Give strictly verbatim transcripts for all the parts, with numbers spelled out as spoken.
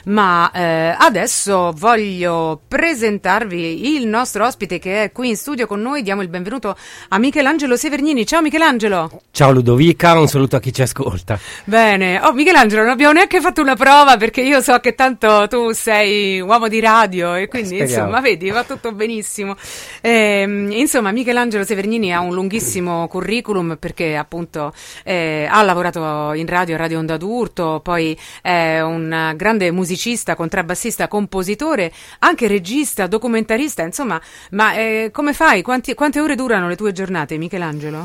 ma eh, adesso voglio presentarvi il nostro ospite che è qui in studio con noi. Diamo il benvenuto a Michelangelo Severnini. Ciao Michelangelo. Ciao Ludovica, un saluto a chi ci ascolta. Bene, oh Michelangelo, non abbiamo neanche fatto una prova perché io so che tanto tu sei uomo di radio e quindi Speriamo. Insomma vedi, va tutto benissimo. Eh, insomma Michelangelo Severnini ha un lunghissimo curriculum perché appunto eh, ha lavorato in radio, Radio Onda d'Urto, poi è un grande musicista, contrabbassista, compositore, anche regista, documentarista, insomma, ma eh, come fai? Quanti, quante ore durano le tue giornate, Michelangelo?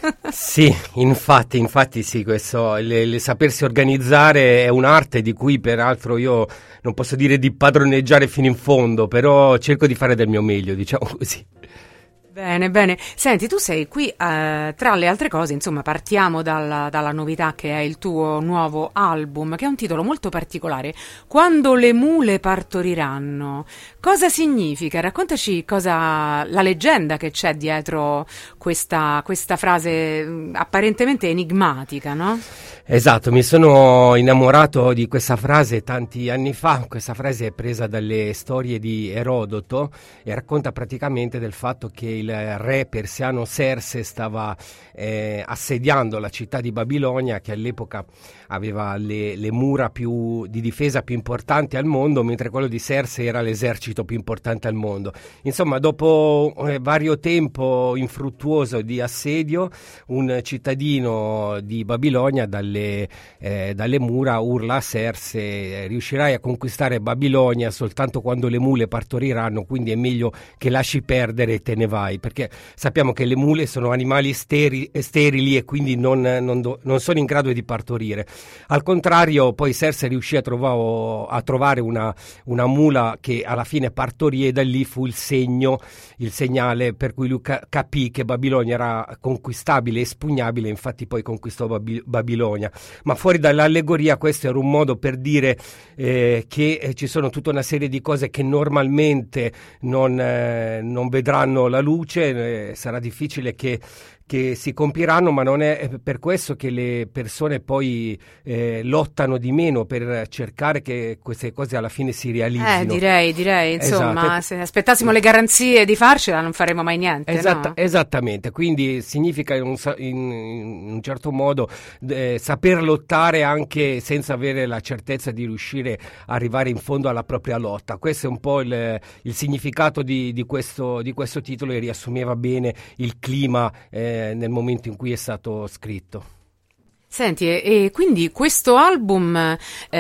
Sì, infatti, infatti sì, questo, il, il sapersi organizzare è un'arte di cui peraltro io non posso dire di padroneggiare fino in fondo, però cerco di fare del mio meglio, diciamo così. Bene, bene. Senti, tu sei qui, eh, tra le altre cose, insomma, partiamo dalla, dalla novità che è il tuo nuovo album, che ha un titolo molto particolare, Quando le mule partoriranno. Cosa significa? Raccontaci cosa, la leggenda che c'è dietro questa, questa frase mh, apparentemente enigmatica, no? Esatto, mi sono innamorato di questa frase tanti anni fa. Questa frase è presa dalle storie di Erodoto e racconta praticamente del fatto che il re persiano Serse stava eh, assediando la città di Babilonia, che all'epoca aveva le, le mura più di difesa più importanti al mondo, mentre quello di Serse era l'esercito più importante al mondo. Insomma, dopo eh, vario tempo infruttuoso di assedio, un cittadino di Babilonia dalle, eh, dalle mura urla a Serse: riuscirai a conquistare Babilonia soltanto quando le mule partoriranno, quindi è meglio che lasci perdere e te ne vai, perché sappiamo che le mule sono animali steri, sterili e quindi non, non, do, non sono in grado di partorire. Al contrario, poi Serse riuscì a, trovavo, a trovare una, una mula che alla fine partorì, e da lì fu il segno, il segnale per cui lui ca- capì che Babilonia era conquistabile, espugnabile, infatti poi conquistò Babi- Babilonia. Ma fuori dall'allegoria questo era un modo per dire eh, che eh, ci sono tutta una serie di cose che normalmente non, eh, non vedranno la luce, eh, sarà difficile che che si compiranno, ma non è per questo che le persone poi eh, lottano di meno per cercare che queste cose alla fine si realizzino. Eh, direi, direi, insomma, esatto. Se aspettassimo le garanzie di farcela non faremo mai niente, Esatta, no? Esattamente, quindi significa in un, in, in un certo modo eh, saper lottare anche senza avere la certezza di riuscire a arrivare in fondo alla propria lotta. Questo è un po' il, il significato di, di, questo, di questo titolo, e riassumeva bene il clima eh, nel momento in cui è stato scritto. Senti, e, e quindi questo album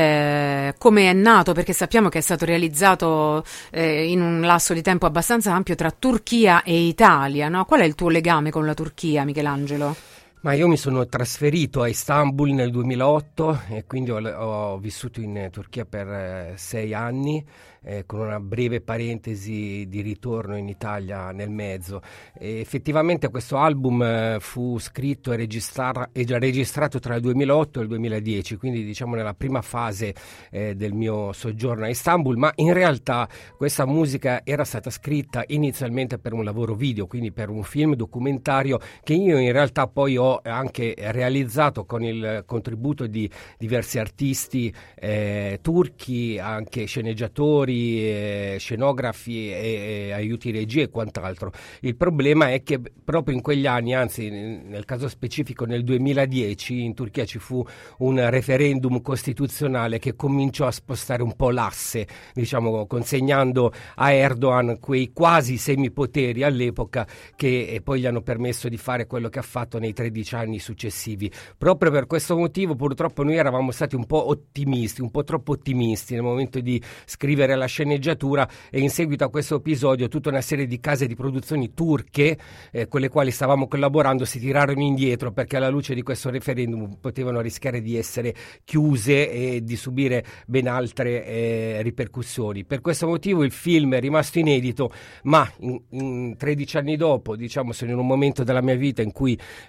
eh, come è nato? Perché sappiamo che è stato realizzato eh, in un lasso di tempo abbastanza ampio tra Turchia e Italia, no? Qual è il tuo legame con la Turchia, Michelangelo? Ma io mi sono trasferito a Istanbul nel duemilaotto e quindi ho, ho vissuto in Turchia per eh, sei anni, eh, con una breve parentesi di ritorno in Italia nel mezzo. E effettivamente questo album eh, fu scritto e, registra- e già registrato tra il duemilaotto e il duemiladieci, quindi diciamo nella prima fase eh, del mio soggiorno a Istanbul, ma in realtà questa musica era stata scritta inizialmente per un lavoro video, quindi per un film documentario che io in realtà poi ho anche realizzato con il contributo di diversi artisti eh, turchi, anche sceneggiatori, eh, scenografi e, e aiuti regia e quant'altro. Il problema è che proprio in quegli anni, anzi nel caso specifico nel duemiladieci, in Turchia ci fu un referendum costituzionale che cominciò a spostare un po' l'asse, diciamo, consegnando a Erdogan quei quasi semipoteri all'epoca che poi gli hanno permesso di fare quello che ha fatto nei tredici anni successivi. Proprio per questo motivo purtroppo noi eravamo stati un po' ottimisti, un po' troppo ottimisti nel momento di scrivere la sceneggiatura, e in seguito a questo episodio tutta una serie di case di produzioni turche eh, con le quali stavamo collaborando si tirarono indietro, perché alla luce di questo referendum potevano rischiare di essere chiuse e di subire ben altre eh, ripercussioni. Per questo motivo il film è rimasto inedito, ma in, in tredici anni dopo, diciamo, sono in un momento della mia vita in cui eh,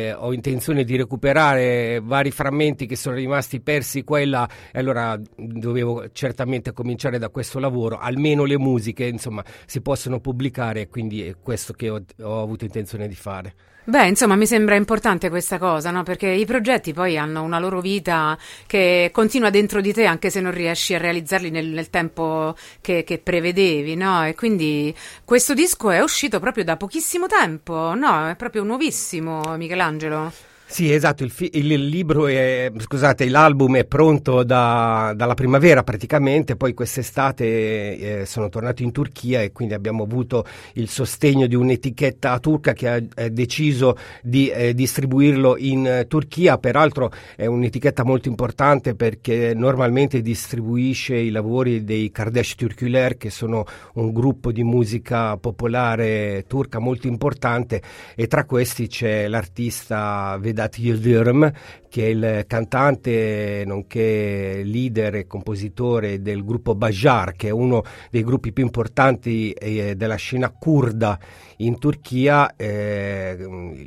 eh, ho intenzione di recuperare vari frammenti che sono rimasti persi qua e là, e allora dovevo certamente cominciare da questo lavoro. Almeno le musiche, insomma, si possono pubblicare, quindi è questo che ho, ho avuto intenzione di fare. Beh, insomma, mi sembra importante questa cosa, no? Perché i progetti poi hanno una loro vita che continua dentro di te anche se non riesci a realizzarli nel, nel tempo che, che prevedevi, no? E quindi questo disco è uscito proprio da pochissimo tempo, no? È proprio nuovissimo, Michelangelo. Sì, esatto, il, fi- il libro è, scusate, l'album è pronto da, dalla primavera praticamente, poi quest'estate eh, sono tornato in Turchia e quindi abbiamo avuto il sostegno di un'etichetta turca che ha eh, deciso di eh, distribuirlo in eh, Turchia. Peraltro è un'etichetta molto importante perché normalmente distribuisce i lavori dei Kardeş Türküler, che sono un gruppo di musica popolare turca molto importante, e tra questi c'è l'artista Vedat Yıldırım, che è il cantante nonché leader e compositore del gruppo Bajar, che è uno dei gruppi più importanti eh, della scena curda in Turchia. Eh,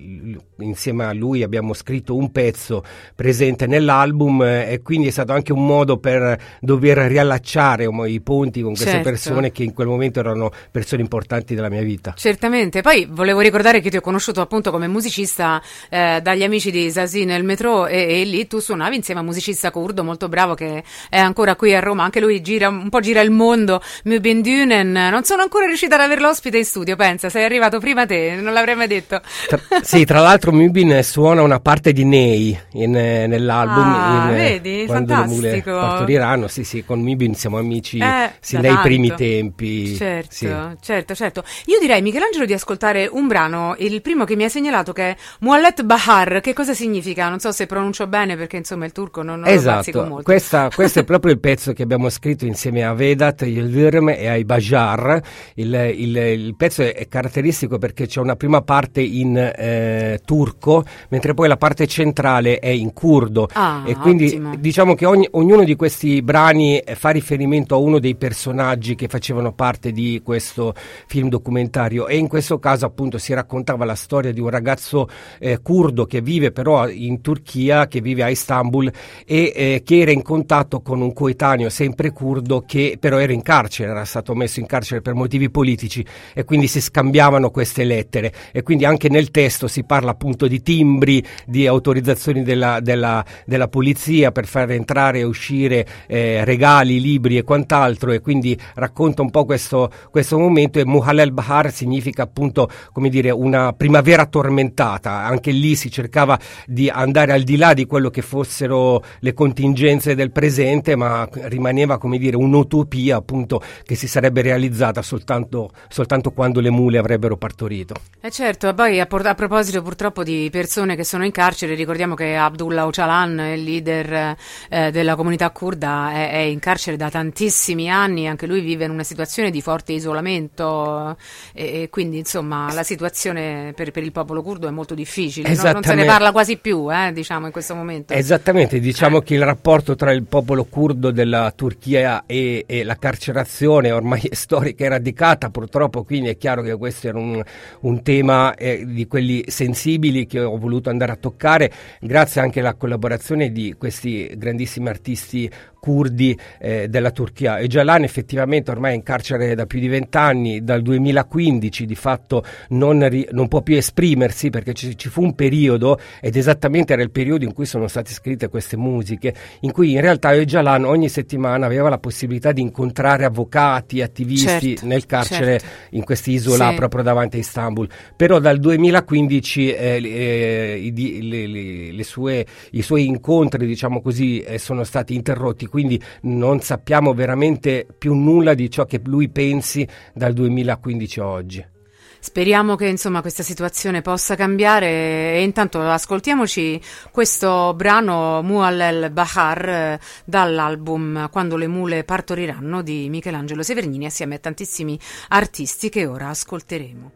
insieme a lui abbiamo scritto un pezzo presente nell'album, eh, e quindi è stato anche un modo per dover riallacciare um, i ponti con queste Certo. persone che in quel momento erano persone importanti della mia vita. Certamente, poi volevo ricordare che ti ho conosciuto appunto come musicista eh, dagli amici di Zazie nel metro, e, e lì tu suonavi insieme a un musicista curdo molto bravo che è ancora qui a Roma, anche lui gira un po' gira il mondo, Mübin Dünen. Non sono ancora riuscita ad averlo ospite in studio, pensa, sei arrivato prima te, non l'avrei mai detto. Tra, sì, tra l'altro Mübin suona una parte di Ney in, nell'album, Ah, in, vedi, quando fantastico. le mule partoriranno. Sì, sì, con Mübin siamo amici Eh, sin da dai tanto. primi tempi. Certo, Sì. certo, certo. Io direi, Michelangelo, di ascoltare un brano, il primo che mi hai segnalato, che è Muhallet Bahar. Che cosa significa? Non so se pronuncio bene, perché insomma il turco non, non lo bazzico Esatto, molto. Questa, questo è proprio il pezzo che abbiamo scritto insieme a Vedat Yıldırım e ai Bajar. Il, il, il pezzo è caratteristico perché c'è una prima parte in eh, turco, mentre poi la parte centrale è in curdo. Ah, E quindi ottimo. diciamo che ogni, ognuno di questi brani eh, fa riferimento a uno dei personaggi che facevano parte di questo film documentario, e in questo caso appunto si raccontava la storia di un ragazzo eh, curdo che vive però in Turchia, che vive a Istanbul, e eh, che era in contatto con un coetaneo sempre curdo che però era in carcere, era stato messo in carcere per motivi politici, e quindi si scambiavano queste lettere. E quindi anche nel testo si parla appunto di timbri, di autorizzazioni della, della, della polizia per far entrare e uscire eh, regali, libri e quant'altro, e quindi racconta un po' questo, questo momento. E Muhallet Bahar significa appunto, come dire, una primavera tormentata. Anche lì si cercava di andare al di là di quello che fossero le contingenze del presente, ma rimaneva, come dire, un'utopia appunto che si sarebbe realizzata soltanto, soltanto quando le mule avrebbero partorito. Eh certo, poi a, por- a proposito purtroppo di persone che sono in carcere, ricordiamo che Abdullah Öcalan, il leader eh, della comunità curda, è, è in carcere da tantissimi anni, anche lui vive in una situazione di forte isolamento, e, e quindi insomma la situazione per, per il popolo curdo è molto difficile, no? Non se ne parla quasi più, eh, diciamo, in questo momento. Esattamente, diciamo che il rapporto tra il popolo curdo della Turchia e, e la carcerazione ormai è storica e radicata purtroppo, quindi è chiaro che questo era un, un tema eh, di quelli sensibili che ho voluto andare a toccare, grazie anche alla collaborazione di questi grandissimi artisti curdi eh, della Turchia. Öcalan effettivamente ormai è in carcere da più di vent'anni, dal duemilaquindici di fatto non, ri- non può più esprimersi, perché ci, ci fu un periodo, ed esattamente era il periodo in cui sono state scritte queste musiche, in cui in realtà Öcalan ogni settimana aveva la possibilità di incontrare avvocati, attivisti Certo, nel carcere, certo. in quest'isola Sì. proprio davanti a Istanbul. Però dal duemilaquindici eh, eh, i, di- le, le, le sue, i suoi incontri, diciamo così, eh, sono stati interrotti, quindi non sappiamo veramente più nulla di ciò che lui pensi dal duemilaquindici a oggi. Speriamo che insomma questa situazione possa cambiare, e intanto ascoltiamoci questo brano Muhallet Bahar eh, dall'album Quando le mule partoriranno di Michelangelo Severnini, assieme a tantissimi artisti che ora ascolteremo.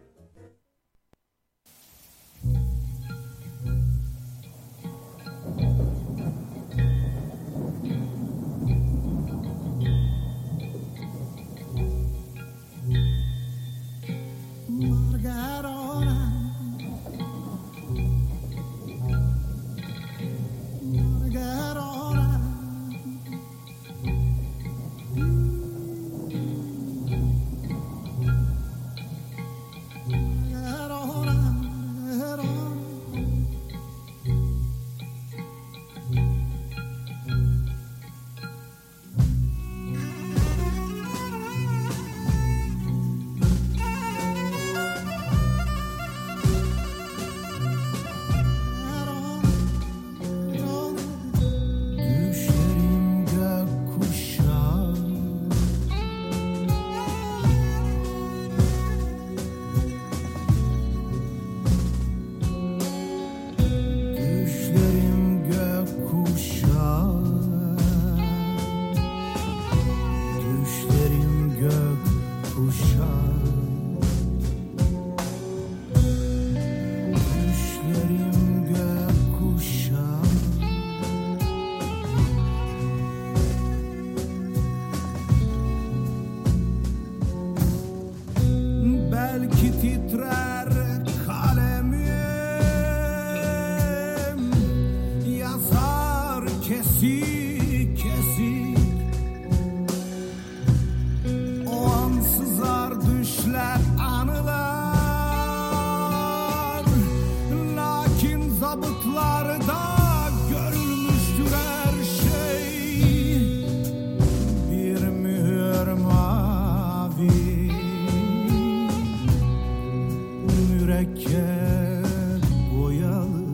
Margarona, ki titrer kalemim, yazar kesik kesik, o an sızar düşler anılar, lakin zabıtlarda görülmüştür her şey, bir mühür mavi, mürekkep boyalı.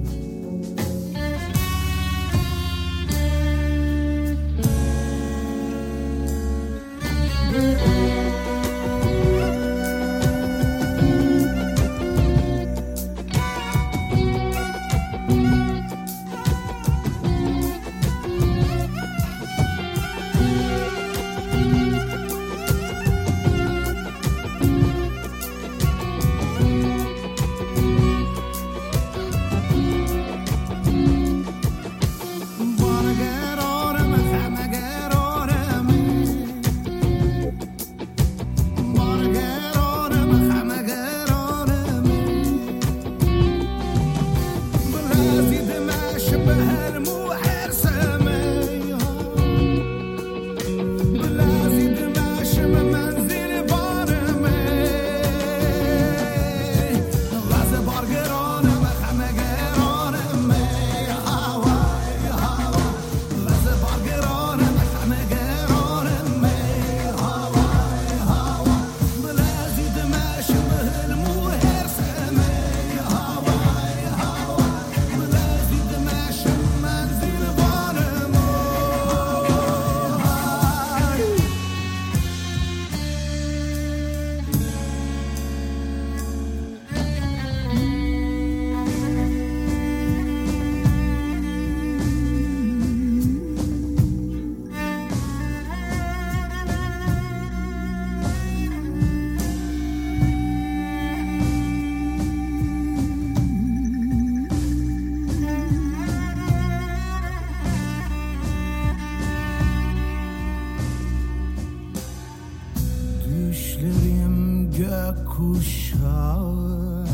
Düşlerim gökkuşağı,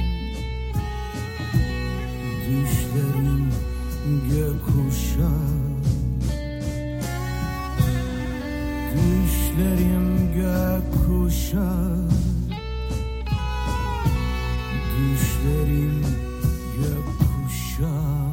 düşlerim gökkuşağı, düşlerim gökkuşağı, düşlerim gökkuşağı.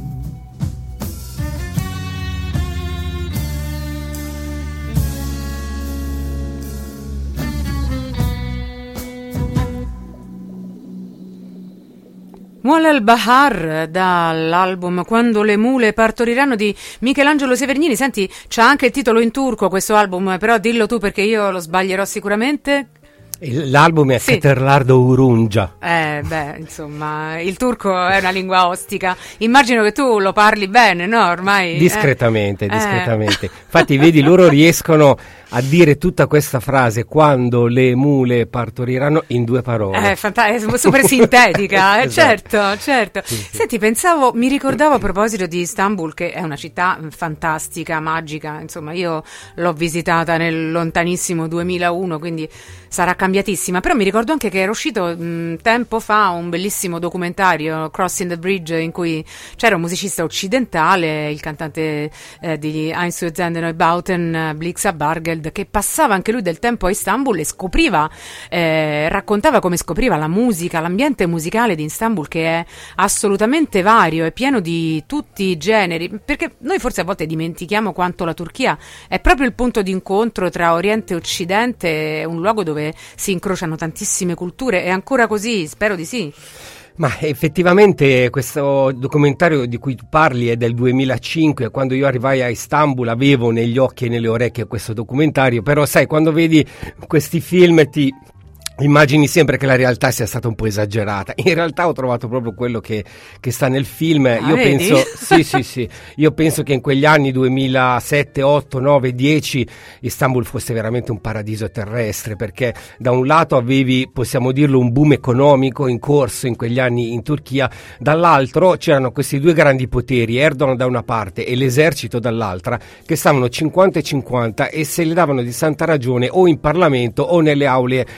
Mual al-Bahar dall'album Quando le mule partoriranno di Michelangelo Severgnini. Senti, c'ha anche il titolo in turco questo album, però dillo tu perché io lo sbaglierò sicuramente. L'album è sì. Keterlardo Urungia. Eh, beh, insomma, il turco è una lingua ostica. Immagino che tu lo parli bene, no? Ormai. Discretamente, eh. discretamente. Infatti, vedi, loro riescono a dire tutta questa frase quando le mule partoriranno in due parole. È, fanta- è super sintetica, eh, Esatto. certo, certo. Sì, sì. Senti, pensavo, mi ricordavo a proposito di Istanbul, che è una città fantastica, magica, insomma, io l'ho visitata nel lontanissimo duemilauno, quindi sarà cambiatissima, però mi ricordo anche che era uscito mh, tempo fa un bellissimo documentario, Crossing the Bridge, in cui c'era un musicista occidentale, il cantante eh, di Einstürzende Neubauten, Blixa Bargeld, che passava anche lui del tempo a Istanbul e scopriva, eh, raccontava come scopriva la musica, l'ambiente musicale di Istanbul, che è assolutamente vario, è pieno di tutti i generi, perché noi forse a volte dimentichiamo quanto la Turchia è proprio il punto d'incontro tra Oriente e Occidente, un luogo dove si incrociano tantissime culture. È ancora così? Spero di sì. Ma effettivamente questo documentario di cui tu parli è del duemilacinque, quando io arrivai a Istanbul avevo negli occhi e nelle orecchie questo documentario, però sai, quando vedi questi film ti immagini sempre che la realtà sia stata un po' esagerata. In realtà ho trovato proprio quello che, che sta nel film. Ah, io vedi? penso sì sì sì io penso che in quegli anni duemilasette, otto, nove, dieci Istanbul fosse veramente un paradiso terrestre, perché da un lato avevi, possiamo dirlo, un boom economico in corso in quegli anni in Turchia, dall'altro c'erano questi due grandi poteri, Erdogan da una parte e l'esercito dall'altra, che stavano cinquanta e cinquanta e se le davano di santa ragione o in Parlamento o nelle aule dei tribunali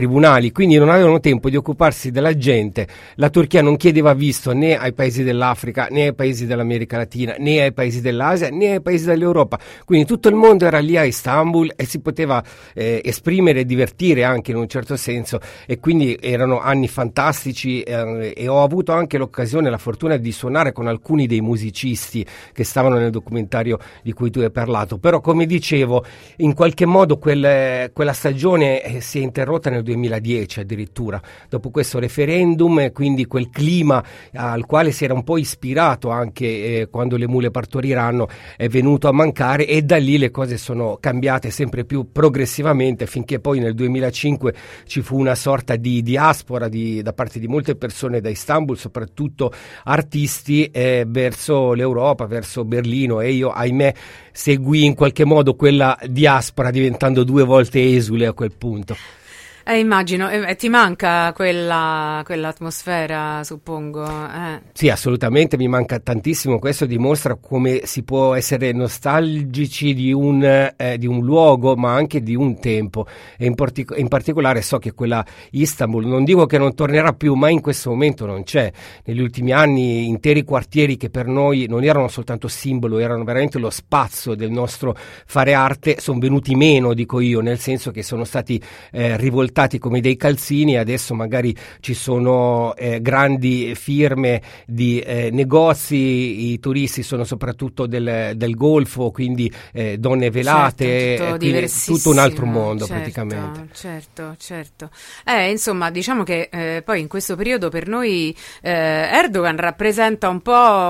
tribunali, quindi non avevano tempo di occuparsi della gente. La Turchia non chiedeva visto né ai paesi dell'Africa, né ai paesi dell'America Latina, né ai paesi dell'Asia, né ai paesi dell'Europa, quindi tutto il mondo era lì a Istanbul e si poteva eh, esprimere e divertire anche in un certo senso, e quindi erano anni fantastici eh, e ho avuto anche l'occasione, la fortuna di suonare con alcuni dei musicisti che stavano nel documentario di cui tu hai parlato. Però, come dicevo, in qualche modo quel, quella stagione eh, si è interrotta nel duemiladieci addirittura, dopo questo referendum, e quindi quel clima al quale si era un po' ispirato anche eh, quando le mule partoriranno è venuto a mancare, e da lì le cose sono cambiate sempre più progressivamente, finché poi nel duemilacinque ci fu una sorta di diaspora di, da parte di molte persone da Istanbul, soprattutto artisti, eh, verso l'Europa, verso Berlino, e io, ahimè, seguì in qualche modo quella diaspora, diventando due volte esule a quel punto. Eh, immagino, e eh, ti manca quella, quell'atmosfera, suppongo. Eh. Sì, assolutamente, mi manca tantissimo. Questo dimostra come si può essere nostalgici di un, eh, di un luogo, ma anche di un tempo. E in, partic- in particolare so che quella Istanbul, non dico che non tornerà più, ma in questo momento non c'è. Negli ultimi anni interi quartieri che per noi non erano soltanto simbolo, erano veramente lo spazio del nostro fare arte, sono venuti meno, dico io, nel senso che sono stati eh, rivoltati come dei calzini. Adesso magari ci sono eh, grandi firme di eh, negozi, i turisti sono soprattutto del, del Golfo, quindi eh, donne velate, certo, tutto, quindi tutto un altro mondo, certo, praticamente. Certo, certo. Eh, insomma, diciamo che eh, poi in questo periodo per noi eh, Erdogan rappresenta un po'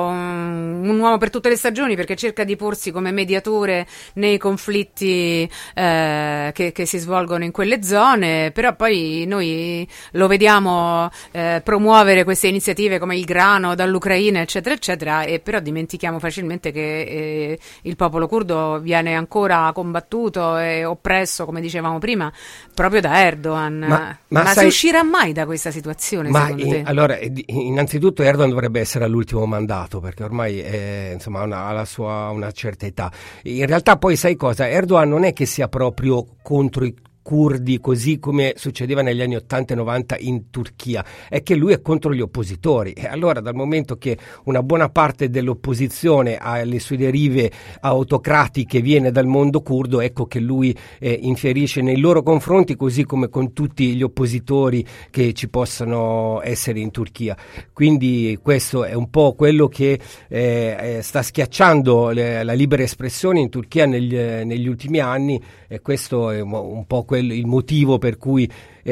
un, un uomo per tutte le stagioni, perché cerca di porsi come mediatore nei conflitti eh, che, che si svolgono in quelle zone. Però poi noi lo vediamo eh, promuovere queste iniziative come il grano dall'Ucraina, eccetera, eccetera, e però dimentichiamo facilmente che eh, il popolo curdo viene ancora combattuto e oppresso, come dicevamo prima, proprio da Erdogan. Ma, ma, ma sai, si uscirà mai da questa situazione, ma secondo in, te? Allora, innanzitutto Erdogan dovrebbe essere all'ultimo mandato, perché ormai è, insomma, una, ha la sua, una certa età. In realtà poi sai cosa? Erdogan non è che sia proprio contro i curdi, così come succedeva negli anni ottanta e novanta in Turchia, è che lui è contro gli oppositori, e allora dal momento che una buona parte dell'opposizione alle sue derive autocratiche viene dal mondo curdo, ecco che lui eh, inferisce nei loro confronti, così come con tutti gli oppositori che ci possano essere in Turchia. Quindi questo è un po' quello che eh, sta schiacciando le, la libera espressione in Turchia negli, negli ultimi anni, e questo è un po' quel, il motivo per cui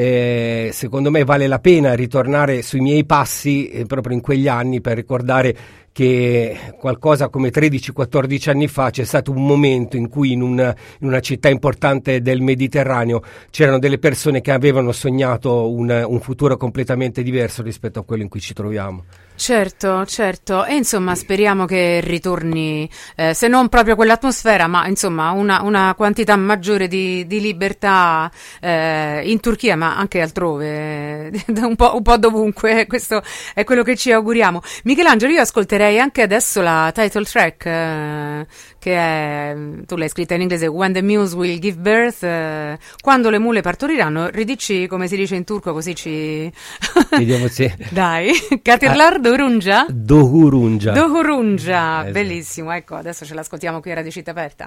eh, secondo me vale la pena ritornare sui miei passi eh, proprio in quegli anni, per ricordare che qualcosa come tredici quattordici anni fa c'è stato un momento in cui in una, in una città importante del Mediterraneo c'erano delle persone che avevano sognato un, un futuro completamente diverso rispetto a quello in cui ci troviamo. Certo, certo, e insomma speriamo che ritorni, eh, se non proprio quell'atmosfera, ma insomma una, una quantità maggiore di, di libertà eh, in Turchia, ma anche altrove, eh, un po', un po' dovunque. Questo è quello che ci auguriamo. Michelangelo, io ascolterei anche adesso la title track, eh, che è, tu l'hai scritta in inglese, When the Muse Will Give Birth, eh, quando le mule partoriranno. Ridici come si dice in turco, così ci... Vediamo se... Dai, Katirlar Dohurunja? Dohurunja. Dohurunja, esatto. Bellissimo, ecco, adesso ce l'ascoltiamo qui a Radio Città Aperta.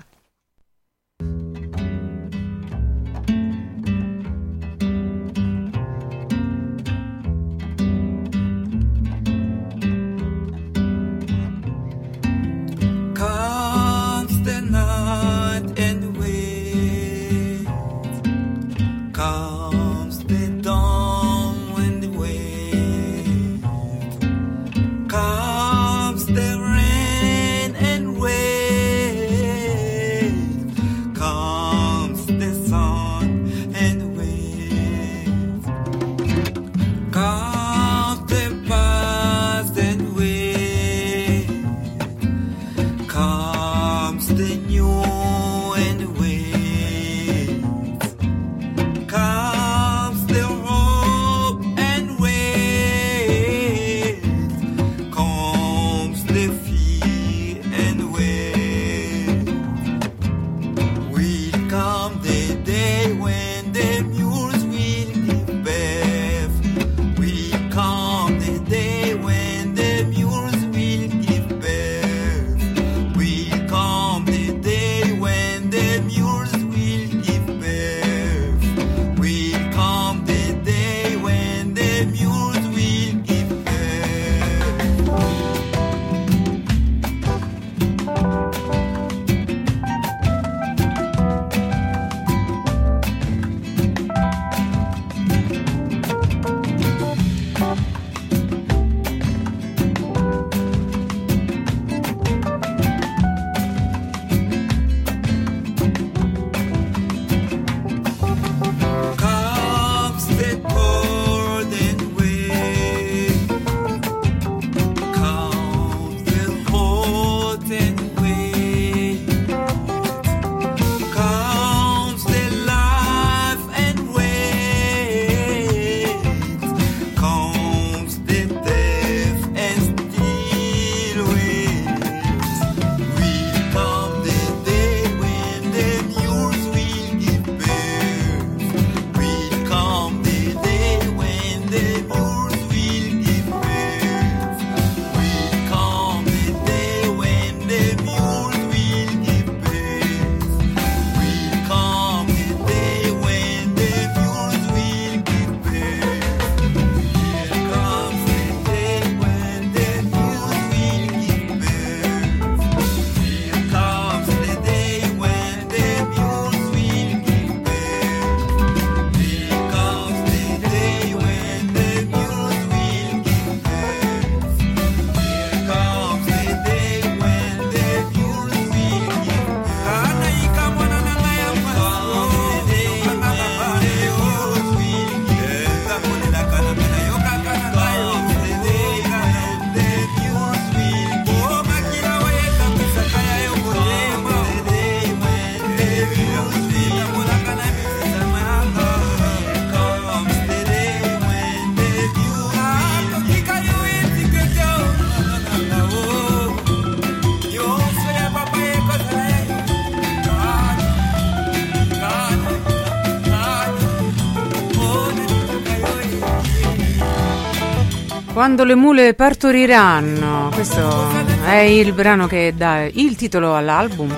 Comes the night and the wind, comes the dawn when the wind, comes the rain and rain. Quando le mule partoriranno, questo è il brano che dà il titolo all'album.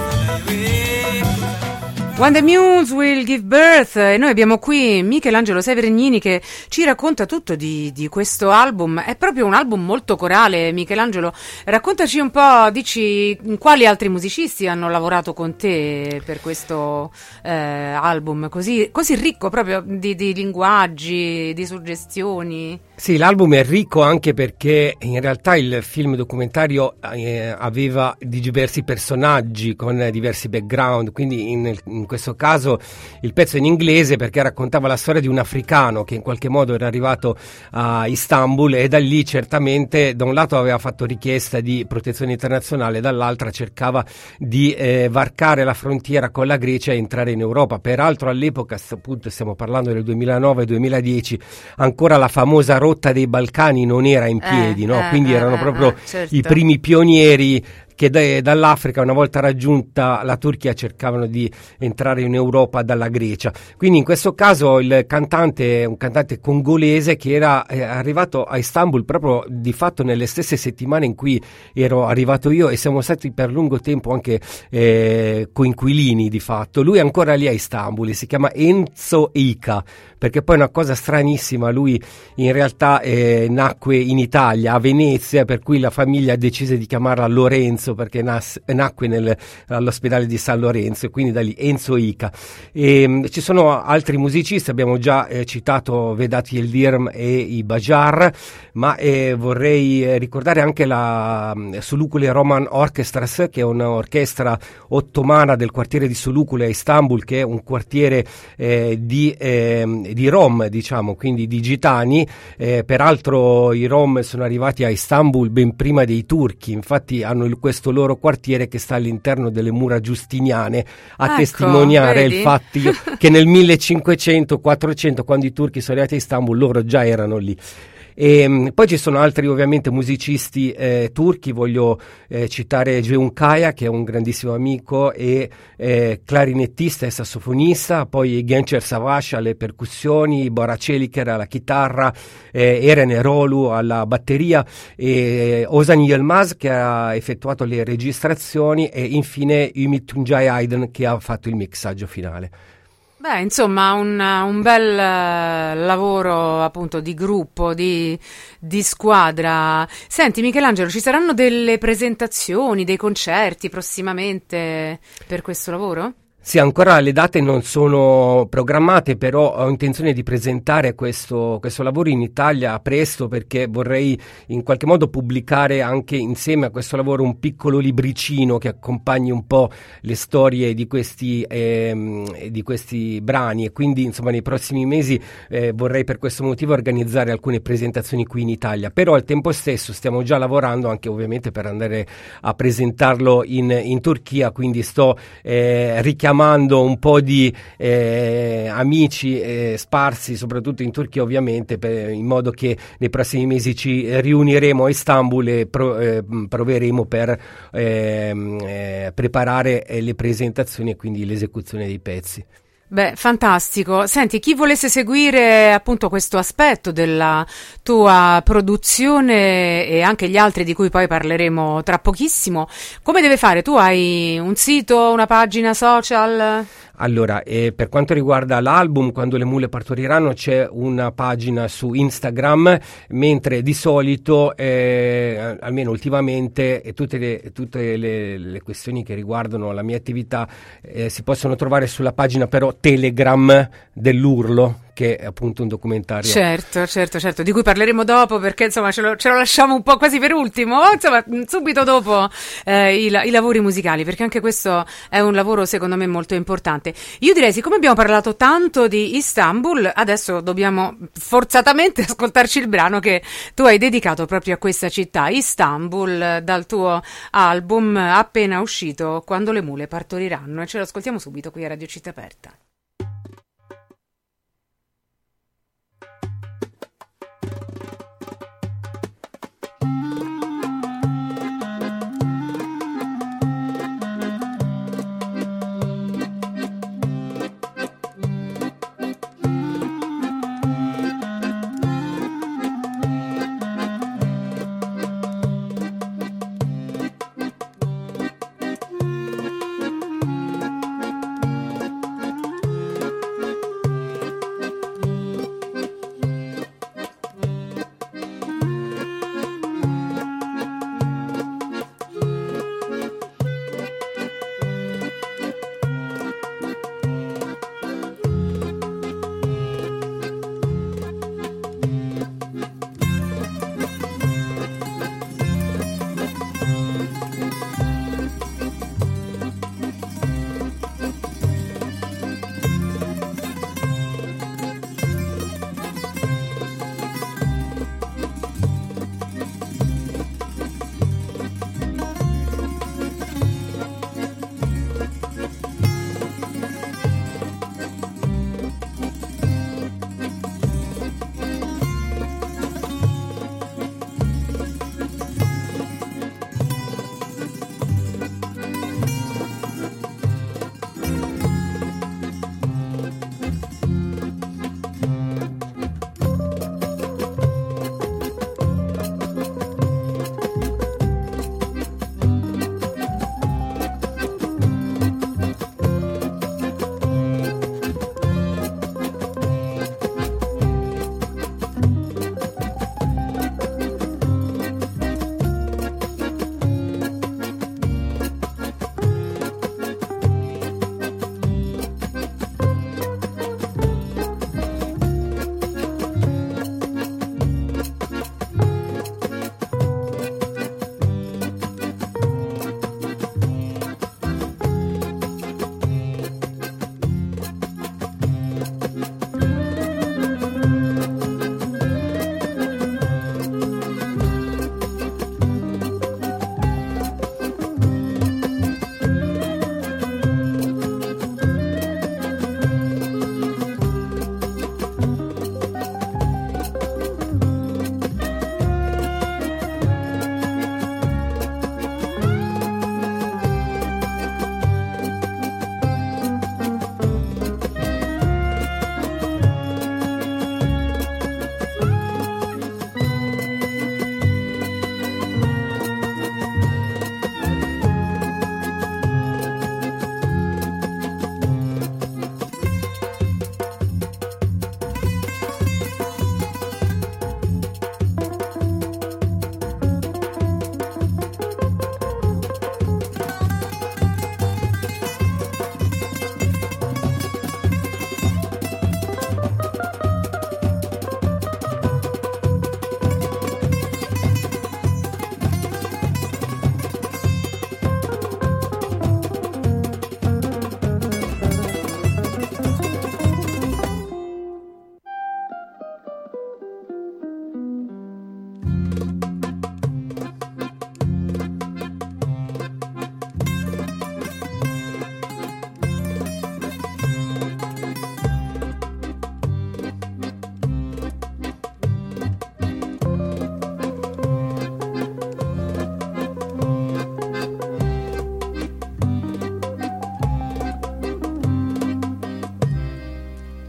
When the Mules Will Give Birth, e noi abbiamo qui Michelangelo Severnini che ci racconta tutto di, di questo album. È proprio un album molto corale. Michelangelo, raccontaci un po', dici quali altri musicisti hanno lavorato con te per questo eh, album così, così ricco proprio di, di linguaggi, di suggestioni. Sì, l'album è ricco anche perché in realtà il film documentario eh, aveva di diversi personaggi con diversi background, quindi in, in questo caso il pezzo è in inglese perché raccontava la storia di un africano che in qualche modo era arrivato a Istanbul e da lì certamente da un lato aveva fatto richiesta di protezione internazionale, dall'altra cercava di eh, varcare la frontiera con la Grecia e entrare in Europa. Peraltro all'epoca, appunto stiamo parlando del duemilanove duemiladieci, ancora la famosa rotta dei Balcani non era in piedi, eh, no? eh, Quindi eh, erano eh, proprio eh, certo. i primi pionieri che da, dall'Africa, una volta raggiunta la Turchia, cercavano di entrare in Europa dalla Grecia. Quindi in questo caso il cantante è un cantante congolese che era eh, arrivato a Istanbul proprio di fatto nelle stesse settimane in cui ero arrivato io, e siamo stati per lungo tempo anche eh, coinquilini di fatto. Lui è ancora lì a Istanbul e si chiama Enzo Ika, perché poi è una cosa stranissima, lui in realtà eh, nacque in Italia, a Venezia, per cui la famiglia decise di chiamarla Lorenzo perché nas- nacque nel, all'ospedale di San Lorenzo, e quindi da lì Enzo Ika. E, mh, ci sono altri musicisti, abbiamo già eh, citato Vedat Yildirim e i Bajar, ma eh, vorrei eh, ricordare anche la um, Sulukule Roman Orchestras, che è un'orchestra ottomana del quartiere di Sulukule a Istanbul, che è un quartiere eh, di, eh, di Rom, diciamo, quindi di gitani. Eh, peraltro i Rom sono arrivati a Istanbul ben prima dei turchi, infatti hanno il, questo loro quartiere che sta all'interno delle mura giustiniane a ecco, testimoniare vedi? il fatto che nel millecinquecento quattrocento, quando i turchi sono arrivati a Istanbul, loro già erano lì. E mh, poi ci sono altri ovviamente musicisti eh, turchi, voglio eh, citare Ceyhun Kaya, che è un grandissimo amico e eh, clarinettista e sassofonista, poi Gencer Savaş alle percussioni, Bora Çeliker alla chitarra, eh, Eren Erolu alla batteria, e Ozan Yılmaz che ha effettuato le registrazioni, e infine Ümit Tuncay Aydın che ha fatto il mixaggio finale. Beh, insomma, un, un bel eh, lavoro appunto di gruppo, di, di squadra. Senti, Michelangelo, ci saranno delle presentazioni, dei concerti prossimamente per questo lavoro? Sì, ancora le date non sono programmate, però ho intenzione di presentare questo, questo lavoro in Italia presto, perché vorrei in qualche modo pubblicare anche insieme a questo lavoro un piccolo libricino che accompagni un po' le storie di questi, ehm, di questi brani, e quindi insomma nei prossimi mesi eh, vorrei per questo motivo organizzare alcune presentazioni qui in Italia, però al tempo stesso stiamo già lavorando anche ovviamente per andare a presentarlo in, in Turchia, quindi sto eh, richiamando un po' di eh, amici eh, sparsi soprattutto in Turchia ovviamente, per, in modo che nei prossimi mesi ci riuniremo a Istanbul e pro, eh, proveremo per eh, eh, preparare eh, le presentazioni e quindi l'esecuzione dei pezzi. Beh, fantastico. Senti, chi volesse seguire appunto questo aspetto della tua produzione e anche gli altri di cui poi parleremo tra pochissimo, come deve fare? Tu hai un sito, una pagina social? Allora, eh, per quanto riguarda l'album Quando le mule partoriranno, c'è una pagina su Instagram, mentre di solito, eh, almeno ultimamente, e tutte, le, tutte le, le questioni che riguardano la mia attività eh, si possono trovare sulla pagina però Telegram dell'Urlo, che è appunto un documentario. Certo, certo, certo, di cui parleremo dopo, perché insomma ce lo, ce lo lasciamo un po' quasi per ultimo, insomma subito dopo eh, i, i lavori musicali, perché anche questo è un lavoro secondo me molto importante. Io direi, siccome abbiamo parlato tanto di Istanbul, adesso dobbiamo forzatamente ascoltarci il brano che tu hai dedicato proprio a questa città, Istanbul, dal tuo album appena uscito Quando le mule partoriranno, e ce lo ascoltiamo subito qui a Radio Città Aperta.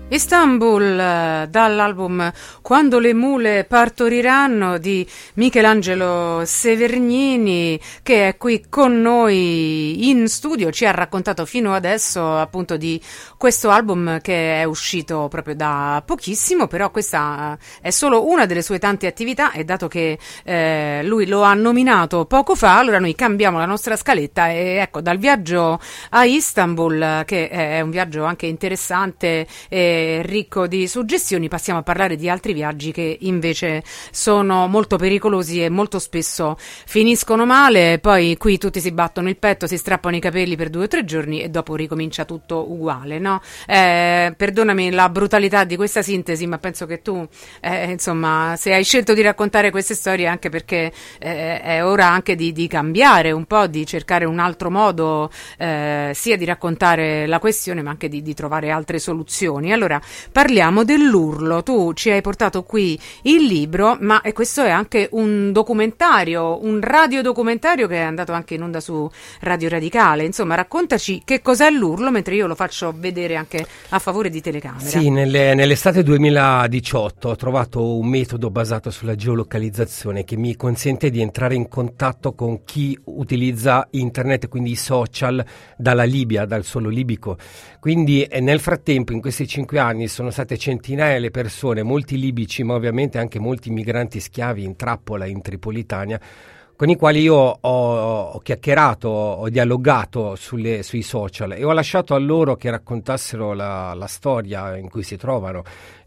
Istanbul, dall'album Quando le mule partoriranno di Michelangelo Severnini, che è qui con noi in studio, ci ha raccontato fino adesso appunto di questo album che è uscito proprio da pochissimo, però questa è solo una delle sue tante attività, e dato che eh, lui lo ha nominato poco fa, allora noi cambiamo la nostra scaletta e ecco, dal viaggio a Istanbul, che è un viaggio anche interessante e ricco di suggestioni, passiamo a parlare di altri viaggi che invece sono molto pericolosi e molto spesso finiscono male. Poi qui tutti si battono il petto, si strappano i capelli per due o tre giorni e dopo ricomincia tutto uguale, no? Eh, perdonami la brutalità di questa sintesi, ma penso che tu eh, insomma, se hai scelto di raccontare queste storie anche perché eh, è ora anche di, di cambiare un po', di cercare un altro modo eh, sia di raccontare la questione ma anche di, di trovare altre soluzioni. Allora parliamo dell'Urlo. Tu ci hai portato qui il libro, ma e questo è anche un documentario, un radiodocumentario che è andato anche in onda su Radio Radicale. Insomma, raccontaci che cos'è l'Urlo, mentre io lo faccio vedere anche a favore di telecamera. Sì, nelle, nell'estate duemiladiciotto ho trovato un metodo basato sulla geolocalizzazione che mi consente di entrare in contatto con chi utilizza internet, quindi i social, dalla Libia, dal suolo libico. Quindi eh, nel frattempo, in questi cinque anni, sono state centinaia le persone, molti libici, ma ovviamente anche molti migranti schiavi in trappola in Tripolitania, con i quali io ho, ho chiacchierato, ho dialogato sulle, sui social e ho lasciato a loro che raccontassero la, la storia in cui si trovano.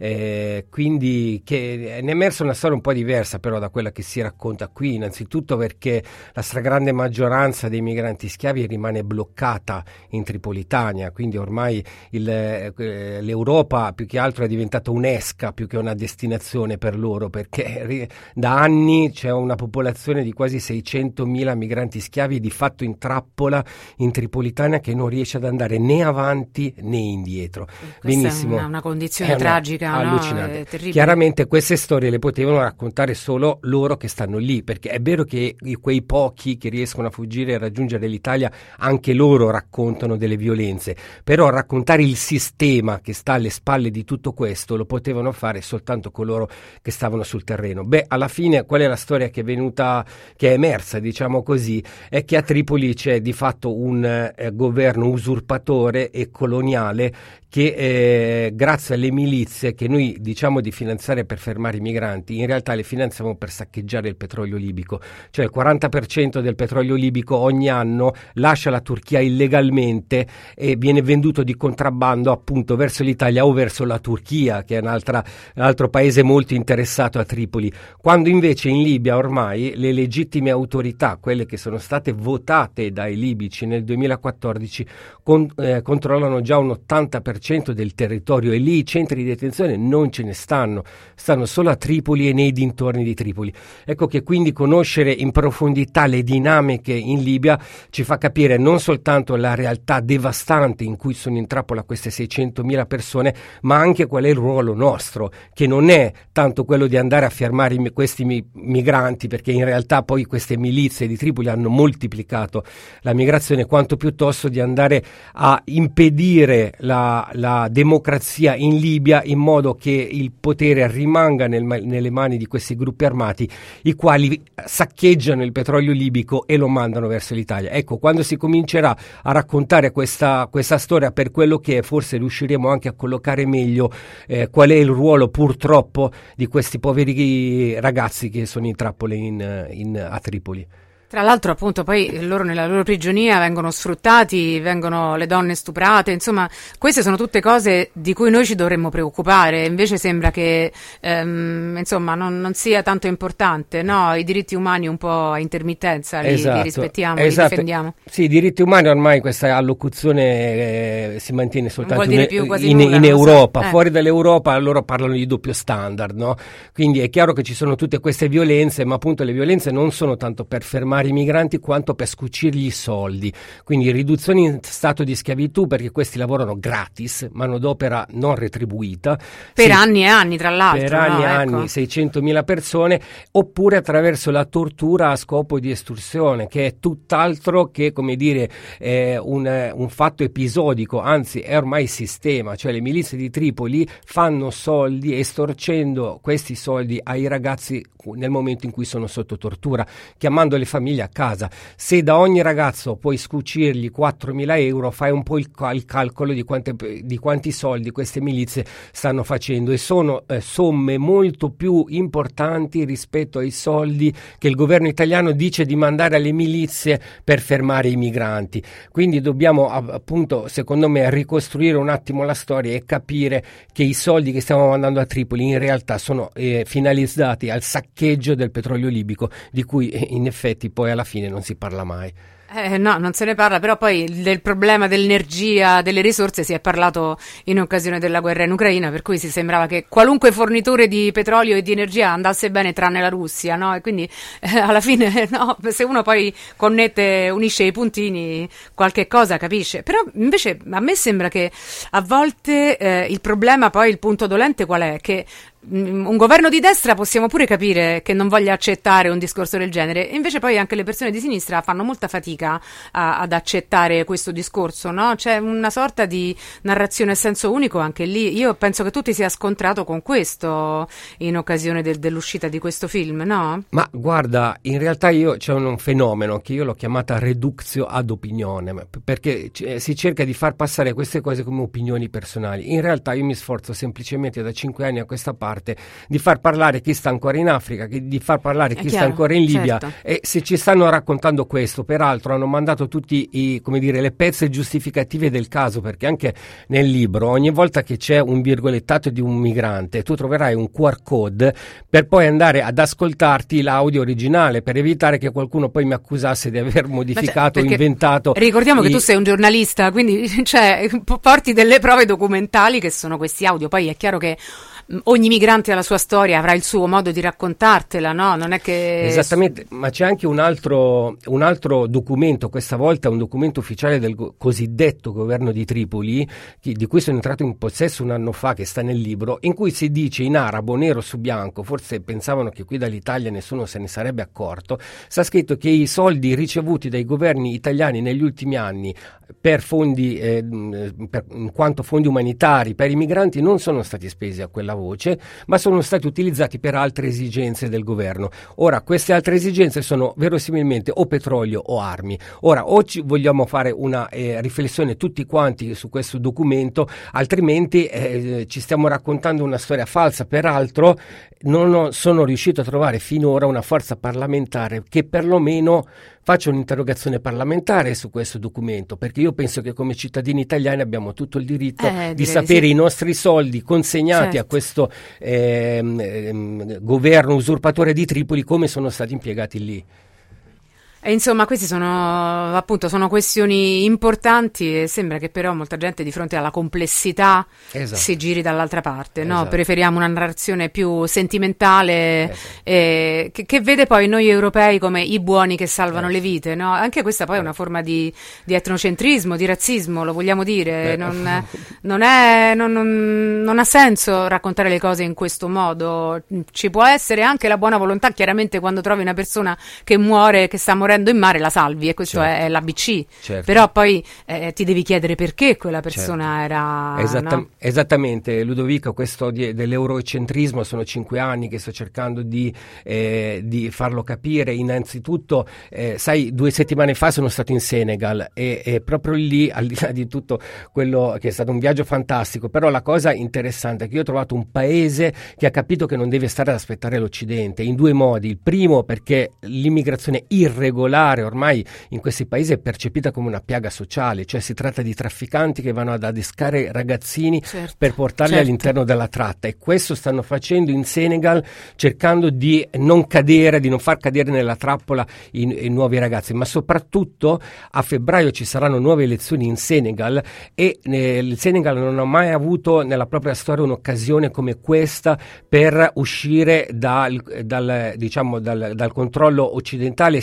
Eh, quindi che ne è emersa una storia un po' diversa però da quella che si racconta qui, innanzitutto perché la stragrande maggioranza dei migranti schiavi rimane bloccata in Tripolitania, quindi ormai il, eh, l'Europa più che altro è diventata un'esca più che una destinazione per loro, perché ri, da anni c'è una popolazione di quasi seicentomila migranti schiavi di fatto in trappola in Tripolitania che non riesce ad andare né avanti né indietro. Questa Benissimo. è una, una condizione È una, tragica, allucinante. No? È terribile. Chiaramente queste storie le potevano raccontare solo loro che stanno lì, perché è vero che quei pochi che riescono a fuggire e raggiungere l'Italia, anche loro raccontano delle violenze, però raccontare il sistema che sta alle spalle di tutto questo lo potevano fare soltanto coloro che stavano sul terreno. Beh, alla fine qual è la storia che è venuta, che è emersa, diciamo così, è che a Tripoli c'è di fatto un eh, governo usurpatore e coloniale che eh, grazie alle milizie che noi diciamo di finanziare per fermare i migranti, in realtà le finanziamo per saccheggiare il petrolio libico, cioè il quaranta per cento del petrolio libico ogni anno lascia la Turchia illegalmente e viene venduto di contrabbando appunto verso l'Italia o verso la Turchia, che è un'altra, un altro paese molto interessato a Tripoli, quando invece in Libia ormai le legittime autorità, quelle che sono state votate dai libici nel duemilaquattordici, con, eh, controllano già un ottanta per cento del territorio e lì i centri di detenzione non ce ne stanno, stanno solo a Tripoli e nei dintorni di Tripoli. Ecco che quindi conoscere in profondità le dinamiche in Libia ci fa capire non soltanto la realtà devastante in cui sono in trappola queste seicentomila persone, ma anche qual è il ruolo nostro, che non è tanto quello di andare a fermare i, questi mi, migranti, perché in realtà poi queste milizie di Tripoli hanno moltiplicato la migrazione, quanto piuttosto di andare a impedire la la democrazia in Libia in modo che il potere rimanga nel, nelle mani di questi gruppi armati, i quali saccheggiano il petrolio libico e lo mandano verso l'Italia. Ecco, quando si comincerà a raccontare questa, questa storia per quello che è, forse riusciremo anche a collocare meglio eh, qual è il ruolo purtroppo di questi poveri ragazzi che sono in trappole in, in, a Tripoli. Tra l'altro appunto poi loro nella loro prigionia vengono sfruttati, vengono le donne stuprate, insomma queste sono tutte cose di cui noi ci dovremmo preoccupare, invece sembra che ehm, insomma non, non sia tanto importante, no? I diritti umani un po' a intermittenza li, esatto, li rispettiamo, esatto. li difendiamo. Sì, i diritti umani ormai questa allocuzione eh, si mantiene soltanto in, in, nulla, in Europa, so. eh. fuori dall'Europa loro parlano di doppio standard, no? Quindi è chiaro che ci sono tutte queste violenze, ma appunto le violenze non sono tanto per fermare fermare i migranti quanto per scucirgli i soldi. Quindi riduzioni in stato di schiavitù, perché questi lavorano gratis, manodopera non retribuita. Per sì, anni e anni, tra l'altro. Per anni e no? anni, ecco. seicentomila persone, oppure attraverso la tortura a scopo di estorsione, che è tutt'altro che, come dire, eh, un, un fatto episodico, anzi è ormai sistema, cioè le milizie di Tripoli fanno soldi estorcendo questi soldi ai ragazzi nel momento in cui sono sotto tortura, chiamando le famiglie a casa. Se da ogni ragazzo puoi scucirgli quattromila euro, fai un po' il, il calcolo di, quante, di quanti soldi queste milizie stanno facendo, e sono eh, somme molto più importanti rispetto ai soldi che il governo italiano dice di mandare alle milizie per fermare i migranti. Quindi dobbiamo appunto, secondo me, ricostruire un attimo la storia e capire che i soldi che stiamo mandando a Tripoli in realtà sono eh, finalizzati al saccheggio del petrolio libico, di cui eh, in effetti poi alla fine non si parla mai. Eh, no, non se ne parla, però poi del problema dell'energia, delle risorse si è parlato in occasione della guerra in Ucraina, per cui si sembrava che qualunque fornitore di petrolio e di energia andasse bene tranne la Russia, no? E quindi eh, alla fine, no, se uno poi connette, unisce i puntini, qualche cosa capisce. Però invece a me sembra che a volte eh, il problema, poi il punto dolente qual è? Che un governo di destra possiamo pure capire che non voglia accettare un discorso del genere, invece poi anche le persone di sinistra fanno molta fatica a, ad accettare questo discorso, no? C'è una sorta di narrazione a senso unico anche lì. Io penso che tu ti sia scontrato con questo in occasione del, dell'uscita di questo film, no? Ma guarda, in realtà io c'è un, un fenomeno che io l'ho chiamata reductio ad opinione, perché c- si cerca di far passare queste cose come opinioni personali. In realtà io mi sforzo semplicemente da cinque anni a questa parte di far parlare chi sta ancora in Africa, di far parlare chi sta ancora in Libia, certo. E se ci stanno raccontando questo, peraltro hanno mandato tutti i, come dire, le pezze giustificative del caso, perché anche nel libro ogni volta che c'è un virgolettato di un migrante tu troverai un Q R code per poi andare ad ascoltarti l'audio originale, per evitare che qualcuno poi mi accusasse di aver modificato o inventato. Ricordiamo i... che tu sei un giornalista, quindi cioè, porti delle prove documentali che sono questi audio. Poi è chiaro che ogni migrante ha la sua storia, avrà il suo modo di raccontartela, no? Non è che... Esattamente, ma c'è anche un altro, un altro documento, questa volta un documento ufficiale del go- cosiddetto governo di Tripoli, che, di cui sono entrato in possesso un anno fa, che sta nel libro, in cui si dice in arabo, nero su bianco, forse pensavano che qui dall'Italia nessuno se ne sarebbe accorto, sta scritto che i soldi ricevuti dai governi italiani negli ultimi anni per fondi, eh, per, in quanto fondi umanitari per i migranti, non sono stati spesi a quella voce, ma sono stati utilizzati per altre esigenze del governo. Ora, queste altre esigenze sono verosimilmente o petrolio o armi. Ora, o ci vogliamo fare una eh, riflessione tutti quanti su questo documento, altrimenti eh, ci stiamo raccontando una storia falsa. Peraltro non ho, sono riuscito a trovare finora una forza parlamentare che perlomeno faccia un'interrogazione parlamentare su questo documento, perché io penso che come cittadini italiani abbiamo tutto il diritto eh, di sapere di sì. i nostri soldi consegnati, certo, a questo ehm, ehm, governo usurpatore di Tripoli, come sono stati impiegati lì. E insomma, queste sono appunto sono questioni importanti, e sembra che però molta gente di fronte alla complessità, esatto, si giri dall'altra parte, no? Esatto. Preferiamo una narrazione più sentimentale, esatto, eh, che, che vede poi noi europei come i buoni che salvano, esatto, le vite, no? Anche questa poi è esatto, una forma di, di etnocentrismo, di razzismo, lo vogliamo dire. Non, non, è, non, non, non ha senso raccontare le cose in questo modo. Ci può essere anche la buona volontà, chiaramente, quando trovi una persona che muore, che sta morendo in mare, la salvi, e questo, certo, è, è l'A B C, certo, però poi eh, ti devi chiedere perché quella persona, certo, era Esatta- no? Esattamente, Ludovico, questo di, dell'eurocentrismo sono cinque anni che sto cercando di, eh, di farlo capire. Innanzitutto, eh, sai, due settimane fa sono stato in Senegal e, e proprio lì, al di là di tutto quello che è stato un viaggio fantastico, però la cosa interessante è che io ho trovato un paese che ha capito che non deve stare ad aspettare l'Occidente, in due modi. Il primo, perché l'immigrazione irregolare ormai in questi paesi è percepita come una piaga sociale, cioè si tratta di trafficanti che vanno ad adescare ragazzini, certo, per portarli, certo, all'interno della tratta, e questo stanno facendo in Senegal, cercando di non cadere, di non far cadere nella trappola i, i nuovi ragazzi. Ma soprattutto a febbraio ci saranno nuove elezioni in Senegal, e eh, il Senegal non ha mai avuto nella propria storia un'occasione come questa per uscire dal, dal, diciamo, dal, dal controllo occidentale, sia politico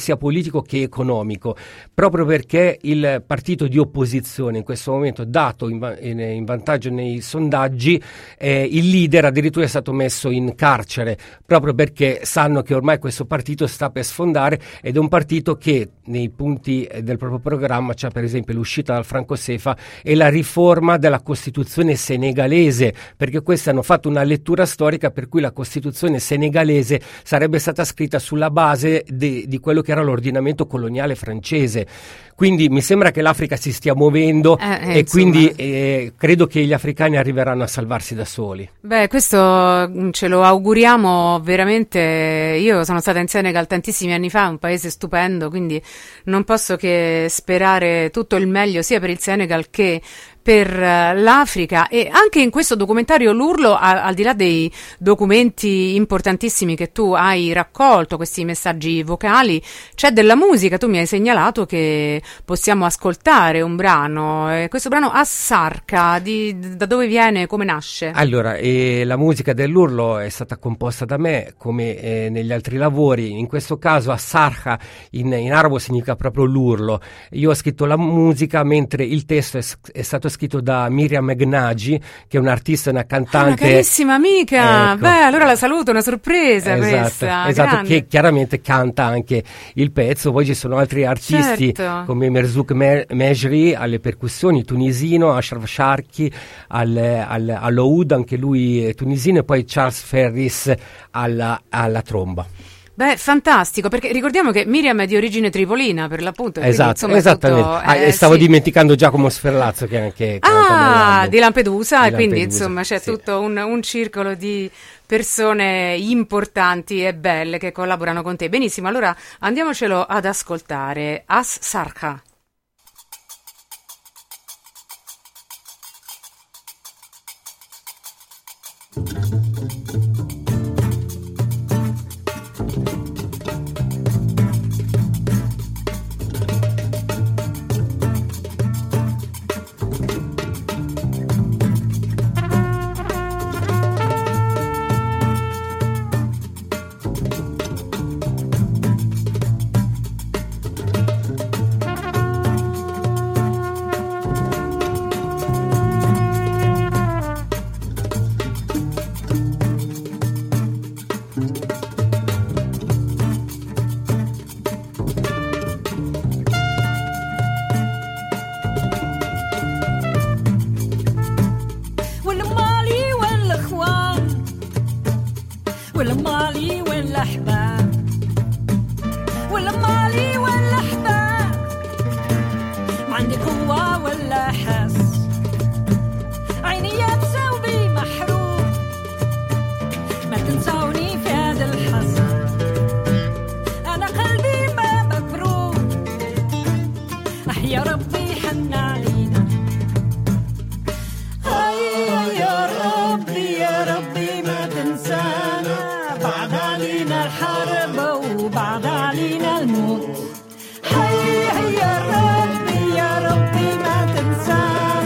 politico che economico, proprio perché il partito di opposizione in questo momento, dato in, va- in, in vantaggio nei sondaggi, eh, il leader addirittura è stato messo in carcere, proprio perché sanno che ormai questo partito sta per sfondare, ed è un partito che nei punti del proprio programma c'è per esempio l'uscita dal franco sefa e la riforma della Costituzione senegalese, perché questi hanno fatto una lettura storica per cui la Costituzione senegalese sarebbe stata scritta sulla base de, di quello che era l'ordinamento coloniale francese. Quindi mi sembra che l'Africa si stia muovendo eh, eh, e insomma. quindi eh, credo che gli africani arriveranno a salvarsi da soli. Beh, questo ce lo auguriamo veramente. Io sono stata in Senegal tantissimi anni fa, un paese stupendo, quindi non posso che sperare tutto il meglio sia per il Senegal che per l'Africa. E anche in questo documentario L'Urlo, a, al di là dei documenti importantissimi che tu hai raccolto, questi messaggi vocali, c'è della musica. Tu mi hai segnalato che possiamo ascoltare un brano, eh, questo brano Assarca, di, da dove viene, come nasce? Allora, eh, la musica dell'Urlo è stata composta da me come eh, negli altri lavori. In questo caso Assarca in, in arabo significa proprio l'urlo. Io ho scritto la musica mentre il testo è, è stato scritto da Miriam Megnagi, che è un'artista, una cantante. Ah, una carissima amica, ecco. Beh, allora la saluto, una sorpresa esatto, questa. esatto, grande. che chiaramente canta anche il pezzo. Poi ci sono altri artisti, certo, come Merzouk Me- Mejri alle percussioni, tunisino, Ashraf Sharki al, al, all'oud, anche lui tunisino, e poi Charles Ferris alla, alla tromba. Beh, fantastico, perché ricordiamo che Miriam è di origine tripolina, per l'appunto. Esatto, quindi, insomma, esattamente. tutto, Ah, eh, stavo sì. dimenticando Giacomo Sferlazzo, che anche Ah, di Lampedusa, di e quindi Lampedusa, insomma c'è sì. tutto un, un circolo di persone importanti e belle che collaborano con te. Benissimo, allora andiamocelo ad ascoltare. Assarca.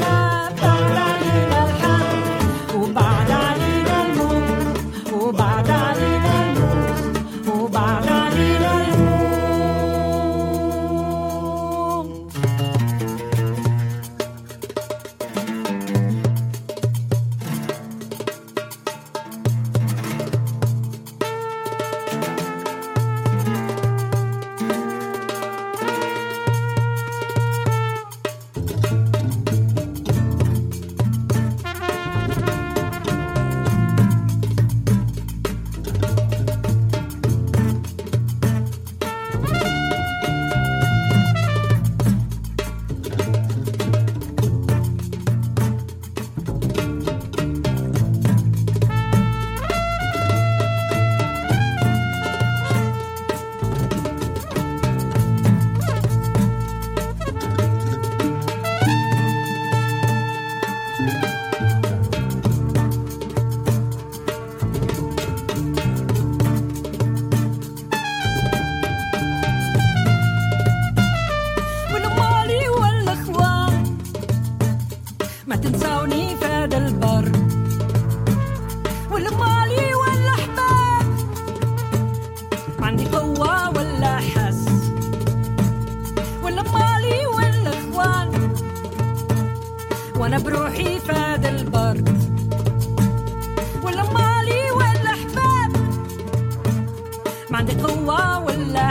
وبعد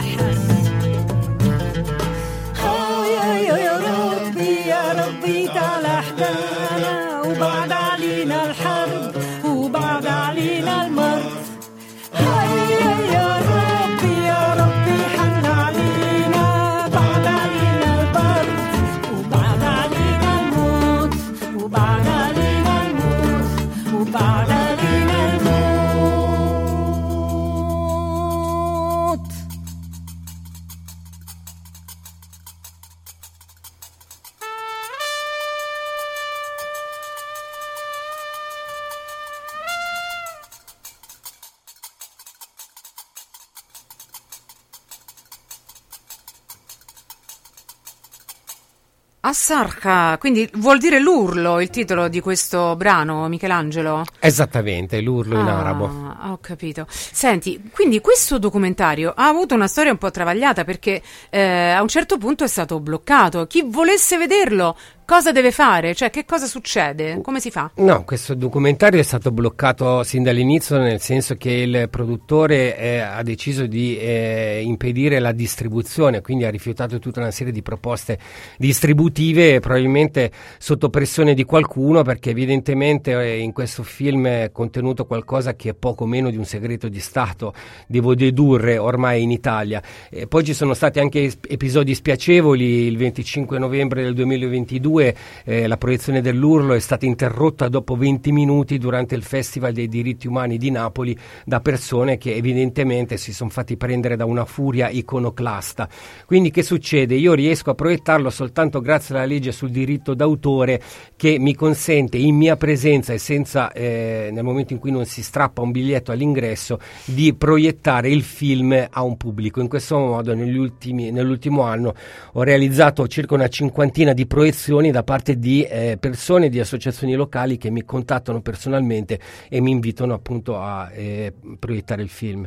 حن آه يا يا يا ربي يا ربي تعال احدانا وبعد علينا الحرب وبعد علينا المرض هيا يا ربي يا ربي حن علينا بعد علينا البرد وبعد علينا الموت وبعد علينا الموت وبعد علينا الموت Assarca, quindi vuol dire l'urlo il titolo di questo brano, Michelangelo? Esattamente, l'urlo in Ah, arabo. ho capito. Senti, quindi questo documentario ha avuto una storia un po' travagliata perché eh, a un certo punto è stato bloccato. Chi volesse vederlo, cosa deve fare? Cioè, che cosa succede? Come si fa? No, questo documentario è stato bloccato sin dall'inizio, nel senso che il produttore eh, ha deciso di eh, impedire la distribuzione, quindi ha rifiutato tutta una serie di proposte distributive, probabilmente sotto pressione di qualcuno, perché evidentemente eh, in questo film è contenuto qualcosa che è poco meno di un segreto di Stato, devo dedurre ormai in Italia. E poi ci sono stati anche es- episodi spiacevoli. Il venticinque novembre del duemilaventidue Eh, la proiezione dell'urlo è stata interrotta dopo venti minuti durante il Festival dei diritti umani di Napoli da persone che evidentemente si sono fatti prendere da una furia iconoclasta. Quindi che succede? Io riesco a proiettarlo soltanto grazie alla legge sul diritto d'autore, che mi consente in mia presenza e senza eh, nel momento in cui non si strappa un biglietto all'ingresso di proiettare il film a un pubblico. In questo modo negli ultimi, nell'ultimo anno ho realizzato circa una cinquantina di proiezioni da parte di eh, persone, di associazioni locali che mi contattano personalmente e mi invitano appunto a eh, proiettare il film.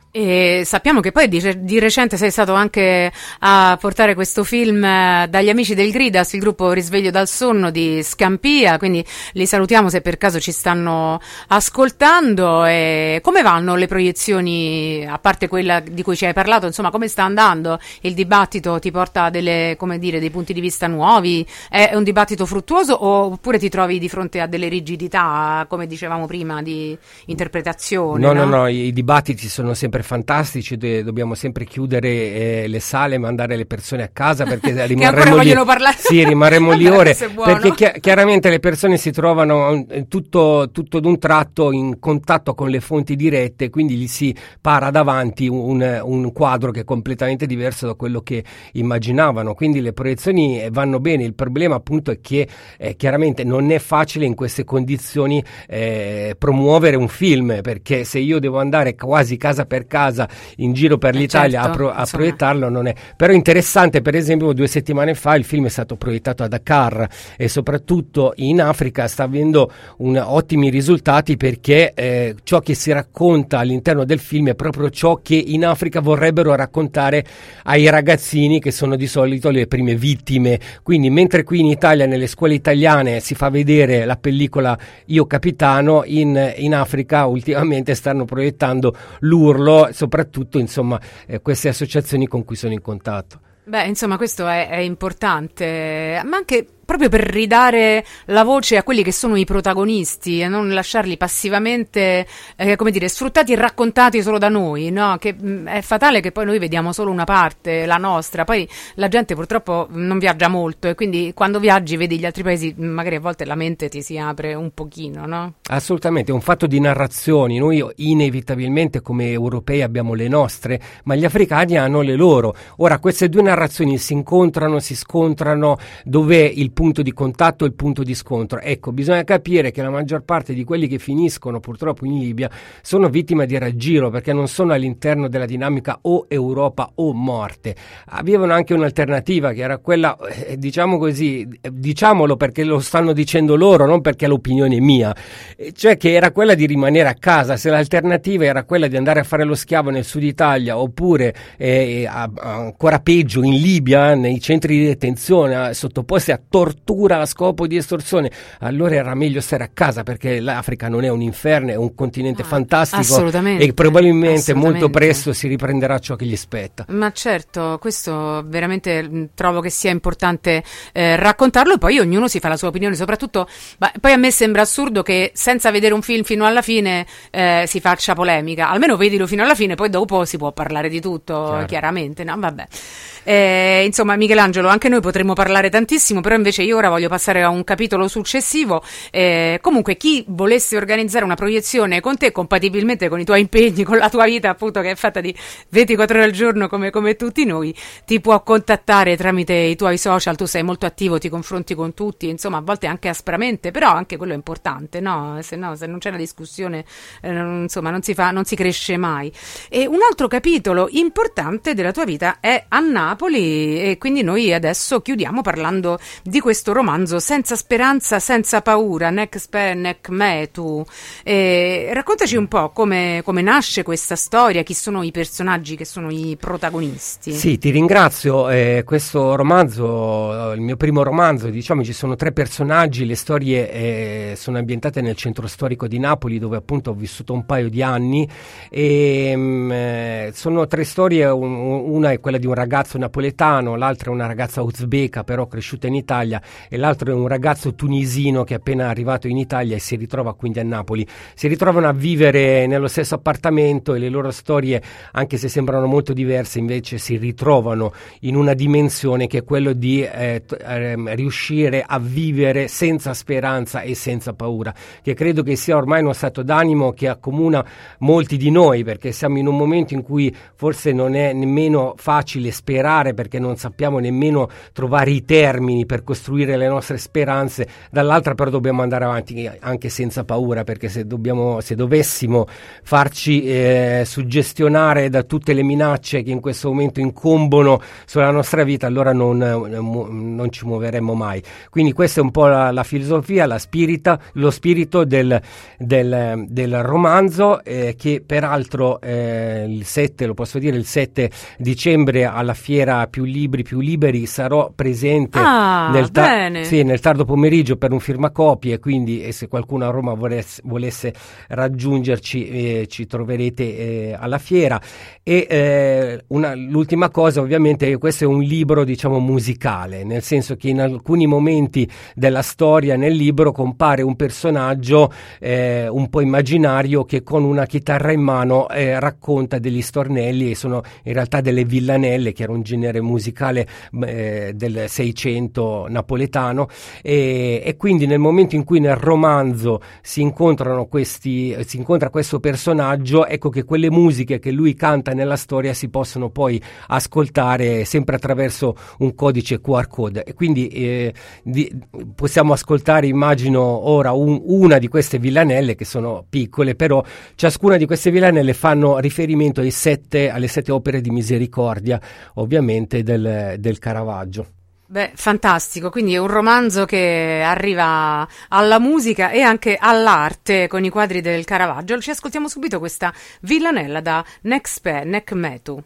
E sappiamo che poi di, di recente sei stato anche a portare questo film eh, dagli amici del Gridas, il gruppo Risveglio dal sonno di Scampia, quindi li salutiamo se per caso ci stanno ascoltando. E come vanno le proiezioni, a parte quella di cui ci hai parlato, insomma, come sta andando? Il dibattito ti porta a delle, come dire, dei punti di vista nuovi? È un dibattito fruttuoso oppure ti trovi di fronte a delle rigidità, come dicevamo prima, di interpretazione? No, no, no, no, i dibattiti sono sempre fantastici, de- dobbiamo sempre chiudere eh, le sale, mandare le persone a casa perché rimarremo lì. Parlare. Sì, rimarremo lì ore, buono. perché chi- chiaramente le persone si trovano eh, tutto, tutto d'un tratto in contatto con le fonti dirette, quindi gli si para davanti un, un quadro che è completamente diverso da quello che immaginavano, quindi le proiezioni vanno bene. Il problema appunto è che eh, chiaramente non è facile in queste condizioni eh, promuovere un film, perché se io devo andare quasi casa per casa in giro per eh l'Italia certo, a, pro- a insomma. proiettarlo non è. Però è interessante, per esempio due settimane fa il film è stato proiettato a Dakar e soprattutto in Africa sta avendo un, ottimi risultati, perché eh, ciò che si racconta all'interno del film è proprio ciò che in Africa vorrebbero raccontare ai ragazzini, che sono di solito le prime vittime. Quindi mentre qui in Italia nelle scuole italiane si fa vedere la pellicola Io Capitano, in, in Africa ultimamente stanno proiettando l'urlo, soprattutto insomma eh, queste associazioni con cui sono in contatto. Beh, insomma, questo è, è importante, ma anche proprio per ridare la voce a quelli che sono i protagonisti e non lasciarli passivamente, eh, come dire, sfruttati e raccontati solo da noi, no? Che mh, è fatale che poi noi vediamo solo una parte, la nostra, poi la gente purtroppo non viaggia molto e quindi quando viaggi vedi gli altri paesi, magari a volte la mente ti si apre un pochino, no? Assolutamente, è un fatto di narrazioni. Noi inevitabilmente come europei abbiamo le nostre, ma gli africani hanno le loro. Ora queste due narrazioni si incontrano, si scontrano, dov'è il punto di contatto e il punto di scontro? Ecco, bisogna capire che la maggior parte di quelli che finiscono purtroppo in Libia sono vittime di raggiro, perché non sono all'interno della dinamica o Europa o morte. Avevano anche un'alternativa, che era quella, eh, diciamo così, eh, diciamolo perché lo stanno dicendo loro, non perché è l'opinione mia, eh, cioè che era quella di rimanere a casa. Se l'alternativa era quella di andare a fare lo schiavo nel sud Italia, oppure eh, a, a, ancora peggio in Libia, nei centri di detenzione, a, sottoposti a torture tortura a scopo di estorsione, allora era meglio stare a casa, perché l'Africa non è un inferno, è un continente Ah, fantastico assolutamente, e probabilmente molto assolutamente. presto si riprenderà ciò che gli spetta. Ma certo, questo veramente mh, trovo che sia importante eh, raccontarlo, e poi ognuno si fa la sua opinione, soprattutto ma, poi a me sembra assurdo che senza vedere un film fino alla fine eh, si faccia polemica, almeno vedilo fino alla fine, poi dopo si può parlare di tutto, Chiaro. chiaramente, no? Vabbè. Eh, insomma, Michelangelo, anche noi potremmo parlare tantissimo, però invece io ora voglio passare a un capitolo successivo. Eh, comunque, chi volesse organizzare una proiezione con te, compatibilmente con i tuoi impegni, con la tua vita appunto che è fatta di ventiquattro ore al giorno come, come tutti noi, ti può contattare tramite i tuoi social. Tu sei molto attivo, ti confronti con tutti, insomma a volte anche aspramente, però anche quello è importante, no? Se no, se non c'è una discussione, eh, non, insomma non si fa, non si cresce mai. E un altro capitolo importante della tua vita è a Napoli, e quindi noi adesso chiudiamo parlando di questo romanzo Senza speranza, senza paura, Nec spe nec metu. E raccontaci un po' come, come nasce questa storia, chi sono i personaggi che sono i protagonisti. Sì, ti ringrazio. Eh, questo romanzo, il mio primo romanzo, diciamo, ci sono tre personaggi, le storie eh, sono ambientate nel centro storico di Napoli, dove appunto ho vissuto un paio di anni, e mh, eh, sono tre storie, un, una è quella di un ragazzo napoletano, l'altra è una ragazza uzbeka però cresciuta in Italia, e l'altro è un ragazzo tunisino che è appena arrivato in Italia e si ritrova quindi a Napoli. Si ritrovano a vivere nello stesso appartamento, e le loro storie, anche se sembrano molto diverse, invece si ritrovano in una dimensione che è quello di eh, t- ehm, riuscire a vivere senza speranza e senza paura, che credo che sia ormai uno stato d'animo che accomuna molti di noi, perché siamo in un momento in cui forse non è nemmeno facile sperare, perché non sappiamo nemmeno trovare i termini per costruire le nostre speranze. Dall'altra però dobbiamo andare avanti anche senza paura, perché se dobbiamo, se dovessimo farci eh, suggestionare da tutte le minacce che in questo momento incombono sulla nostra vita, allora non, non ci muoveremmo mai. Quindi questa è un po' la, la filosofia, la spirita, lo spirito del, del, del romanzo, eh, che peraltro eh, il sette, lo posso dire, il sette dicembre alla fiera Più Libri Più Liberi sarò presente Ah, nel, ta- bene. sì, nel tardo pomeriggio per un firmacopie, quindi e se qualcuno a Roma volesse, volesse raggiungerci eh, ci troverete eh, alla fiera. E eh, una, l'ultima cosa ovviamente è che questo è un libro, diciamo, musicale, nel senso che in alcuni momenti della storia nel libro compare un personaggio eh, un po' immaginario che con una chitarra in mano eh, racconta degli stornelli, e sono in realtà delle villanelle, che era un genere musicale eh, del Seicento napoletano, e, e quindi nel momento in cui nel romanzo si incontrano questi, si incontra questo personaggio, ecco che quelle musiche che lui canta nella storia si possono poi ascoltare sempre attraverso un codice Q R code, e quindi eh, di, possiamo ascoltare, immagino ora, un, una di queste villanelle, che sono piccole, però ciascuna di queste villanelle fanno riferimento ai sette, alle sette opere di misericordia, ovviamente del, del Caravaggio. Beh, fantastico, quindi è un romanzo che arriva alla musica e anche all'arte con i quadri del Caravaggio. Ci ascoltiamo subito questa villanella da Nec spe nec metu.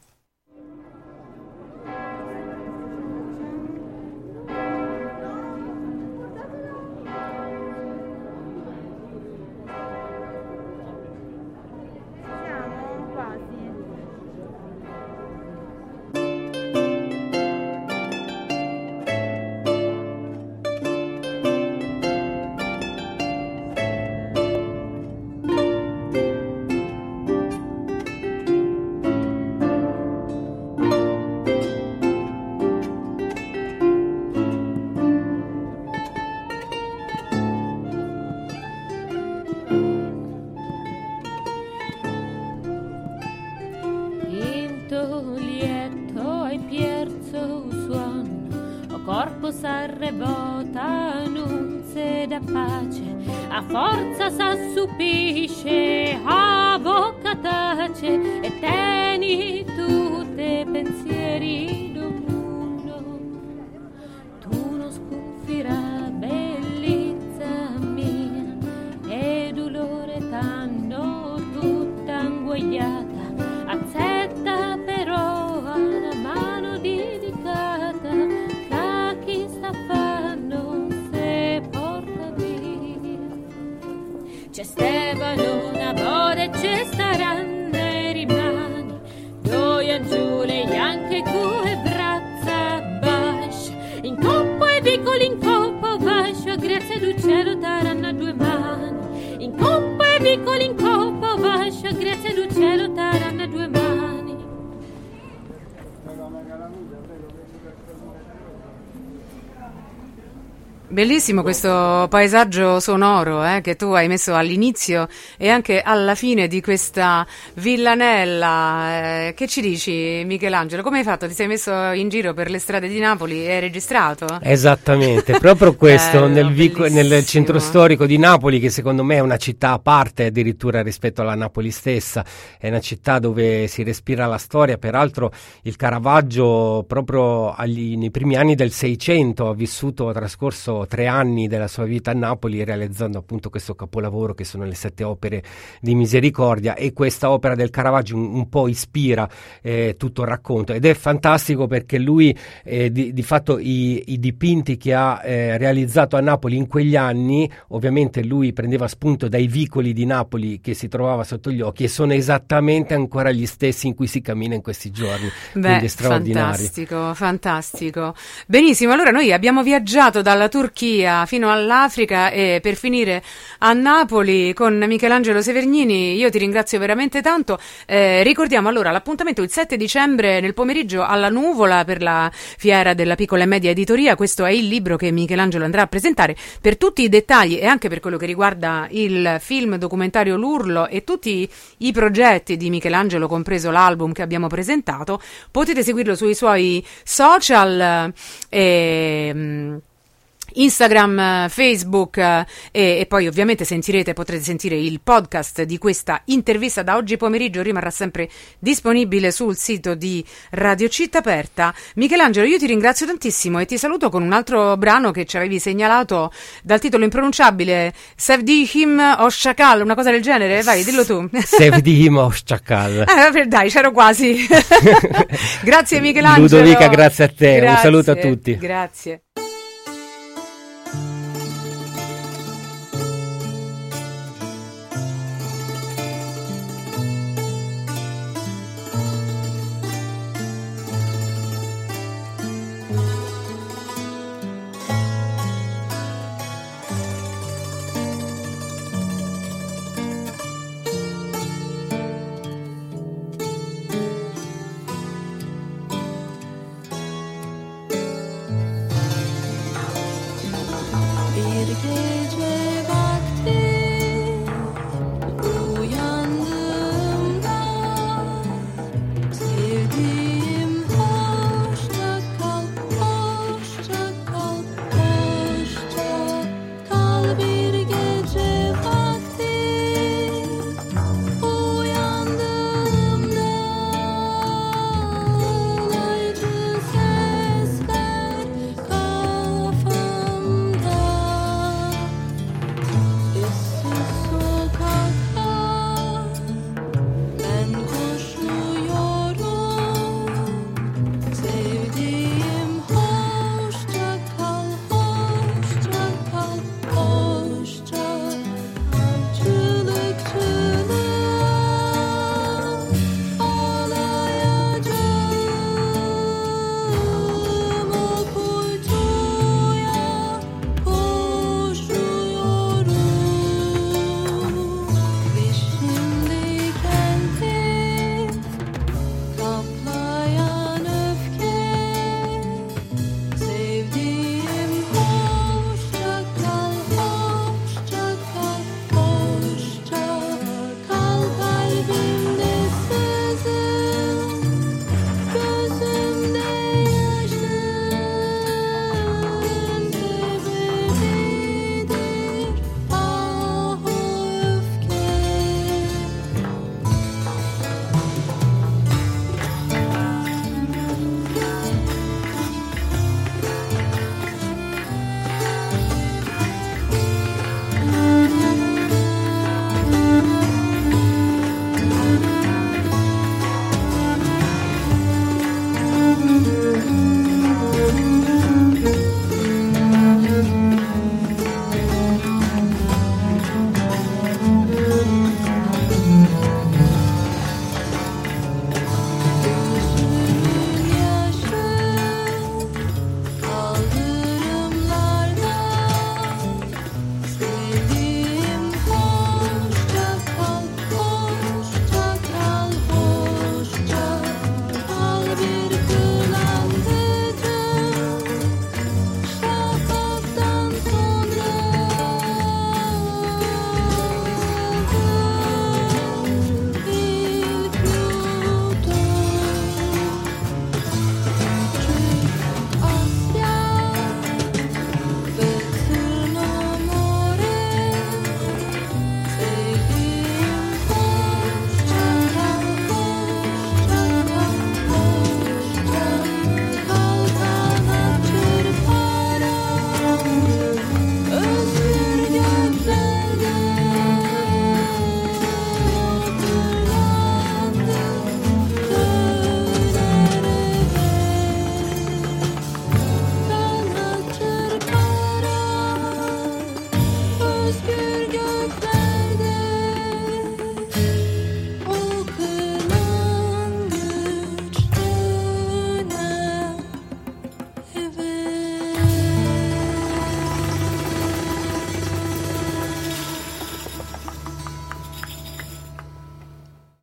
corpo s'arrebota, non se dà pace, a forza s'assupisce, a bocca tace e teni tutte pensieri do mondo. Tu non sconfirà, bellezza mia, e dolore t'hanno tutta inguagliata, accetta però una mano dedicata, che chi sta fanno Esistevano una volta e ci staranno e rimani, due anciule anche cue brazza bascia, in coppo e vicoli in coppo vascio, grazie al cielo taranno due mani, in coppo e vicoli in coppo vascio, grazie al cielo taranno due mani. Bellissimo questo paesaggio sonoro eh, che tu hai messo all'inizio e anche alla fine di questa villanella. Eh, che ci dici, Michelangelo? Come hai fatto? Ti sei messo in giro per le strade di Napoli e hai registrato? Esattamente, proprio questo. Bello, nel, vico, nel bellissimo. centro storico di Napoli, che secondo me è una città a parte addirittura rispetto alla Napoli stessa, è una città dove si respira la storia. Peraltro il Caravaggio proprio agli, nei primi anni del Seicento ha vissuto, ha trascorso tre anni della sua vita a Napoli, realizzando appunto questo capolavoro che sono le sette opere di Misericordia, e questa opera del Caravaggio un, un po' ispira eh, tutto il racconto, ed è fantastico perché lui eh, di, di fatto i, i dipinti che ha eh, realizzato a Napoli in quegli anni, ovviamente lui prendeva spunto dai vicoli di Napoli che si trovava sotto gli occhi, e sono esattamente ancora gli stessi in cui si cammina in questi giorni. Beh, quindi è straordinario. fantastico, fantastico. Benissimo, allora noi abbiamo viaggiato dalla Turchia fino all'Africa e per finire a Napoli con Michelangelo Severnini. Io ti ringrazio veramente tanto. Eh, ricordiamo allora l'appuntamento il sette dicembre nel pomeriggio alla Nuvola per la fiera della piccola e media editoria. Questo è il libro che Michelangelo andrà a presentare. Per tutti i dettagli e anche per quello che riguarda il film documentario L'Urlo e tutti i progetti di Michelangelo, compreso l'album che abbiamo presentato, potete seguirlo sui suoi social e Instagram, Facebook eh, e, e poi ovviamente sentirete, potrete sentire il podcast di questa intervista. Da oggi pomeriggio rimarrà sempre disponibile sul sito di Radio Città Aperta. Michelangelo, io ti ringrazio tantissimo e ti saluto con un altro brano che ci avevi segnalato dal titolo impronunciabile, Sevdihim Oshakal, una cosa del genere. Vai, dillo tu. Sevdihim Oshakal. Eh, dai, c'ero quasi. Grazie Michelangelo. Ludovica, grazie a te. Grazie, un saluto a tutti. Grazie.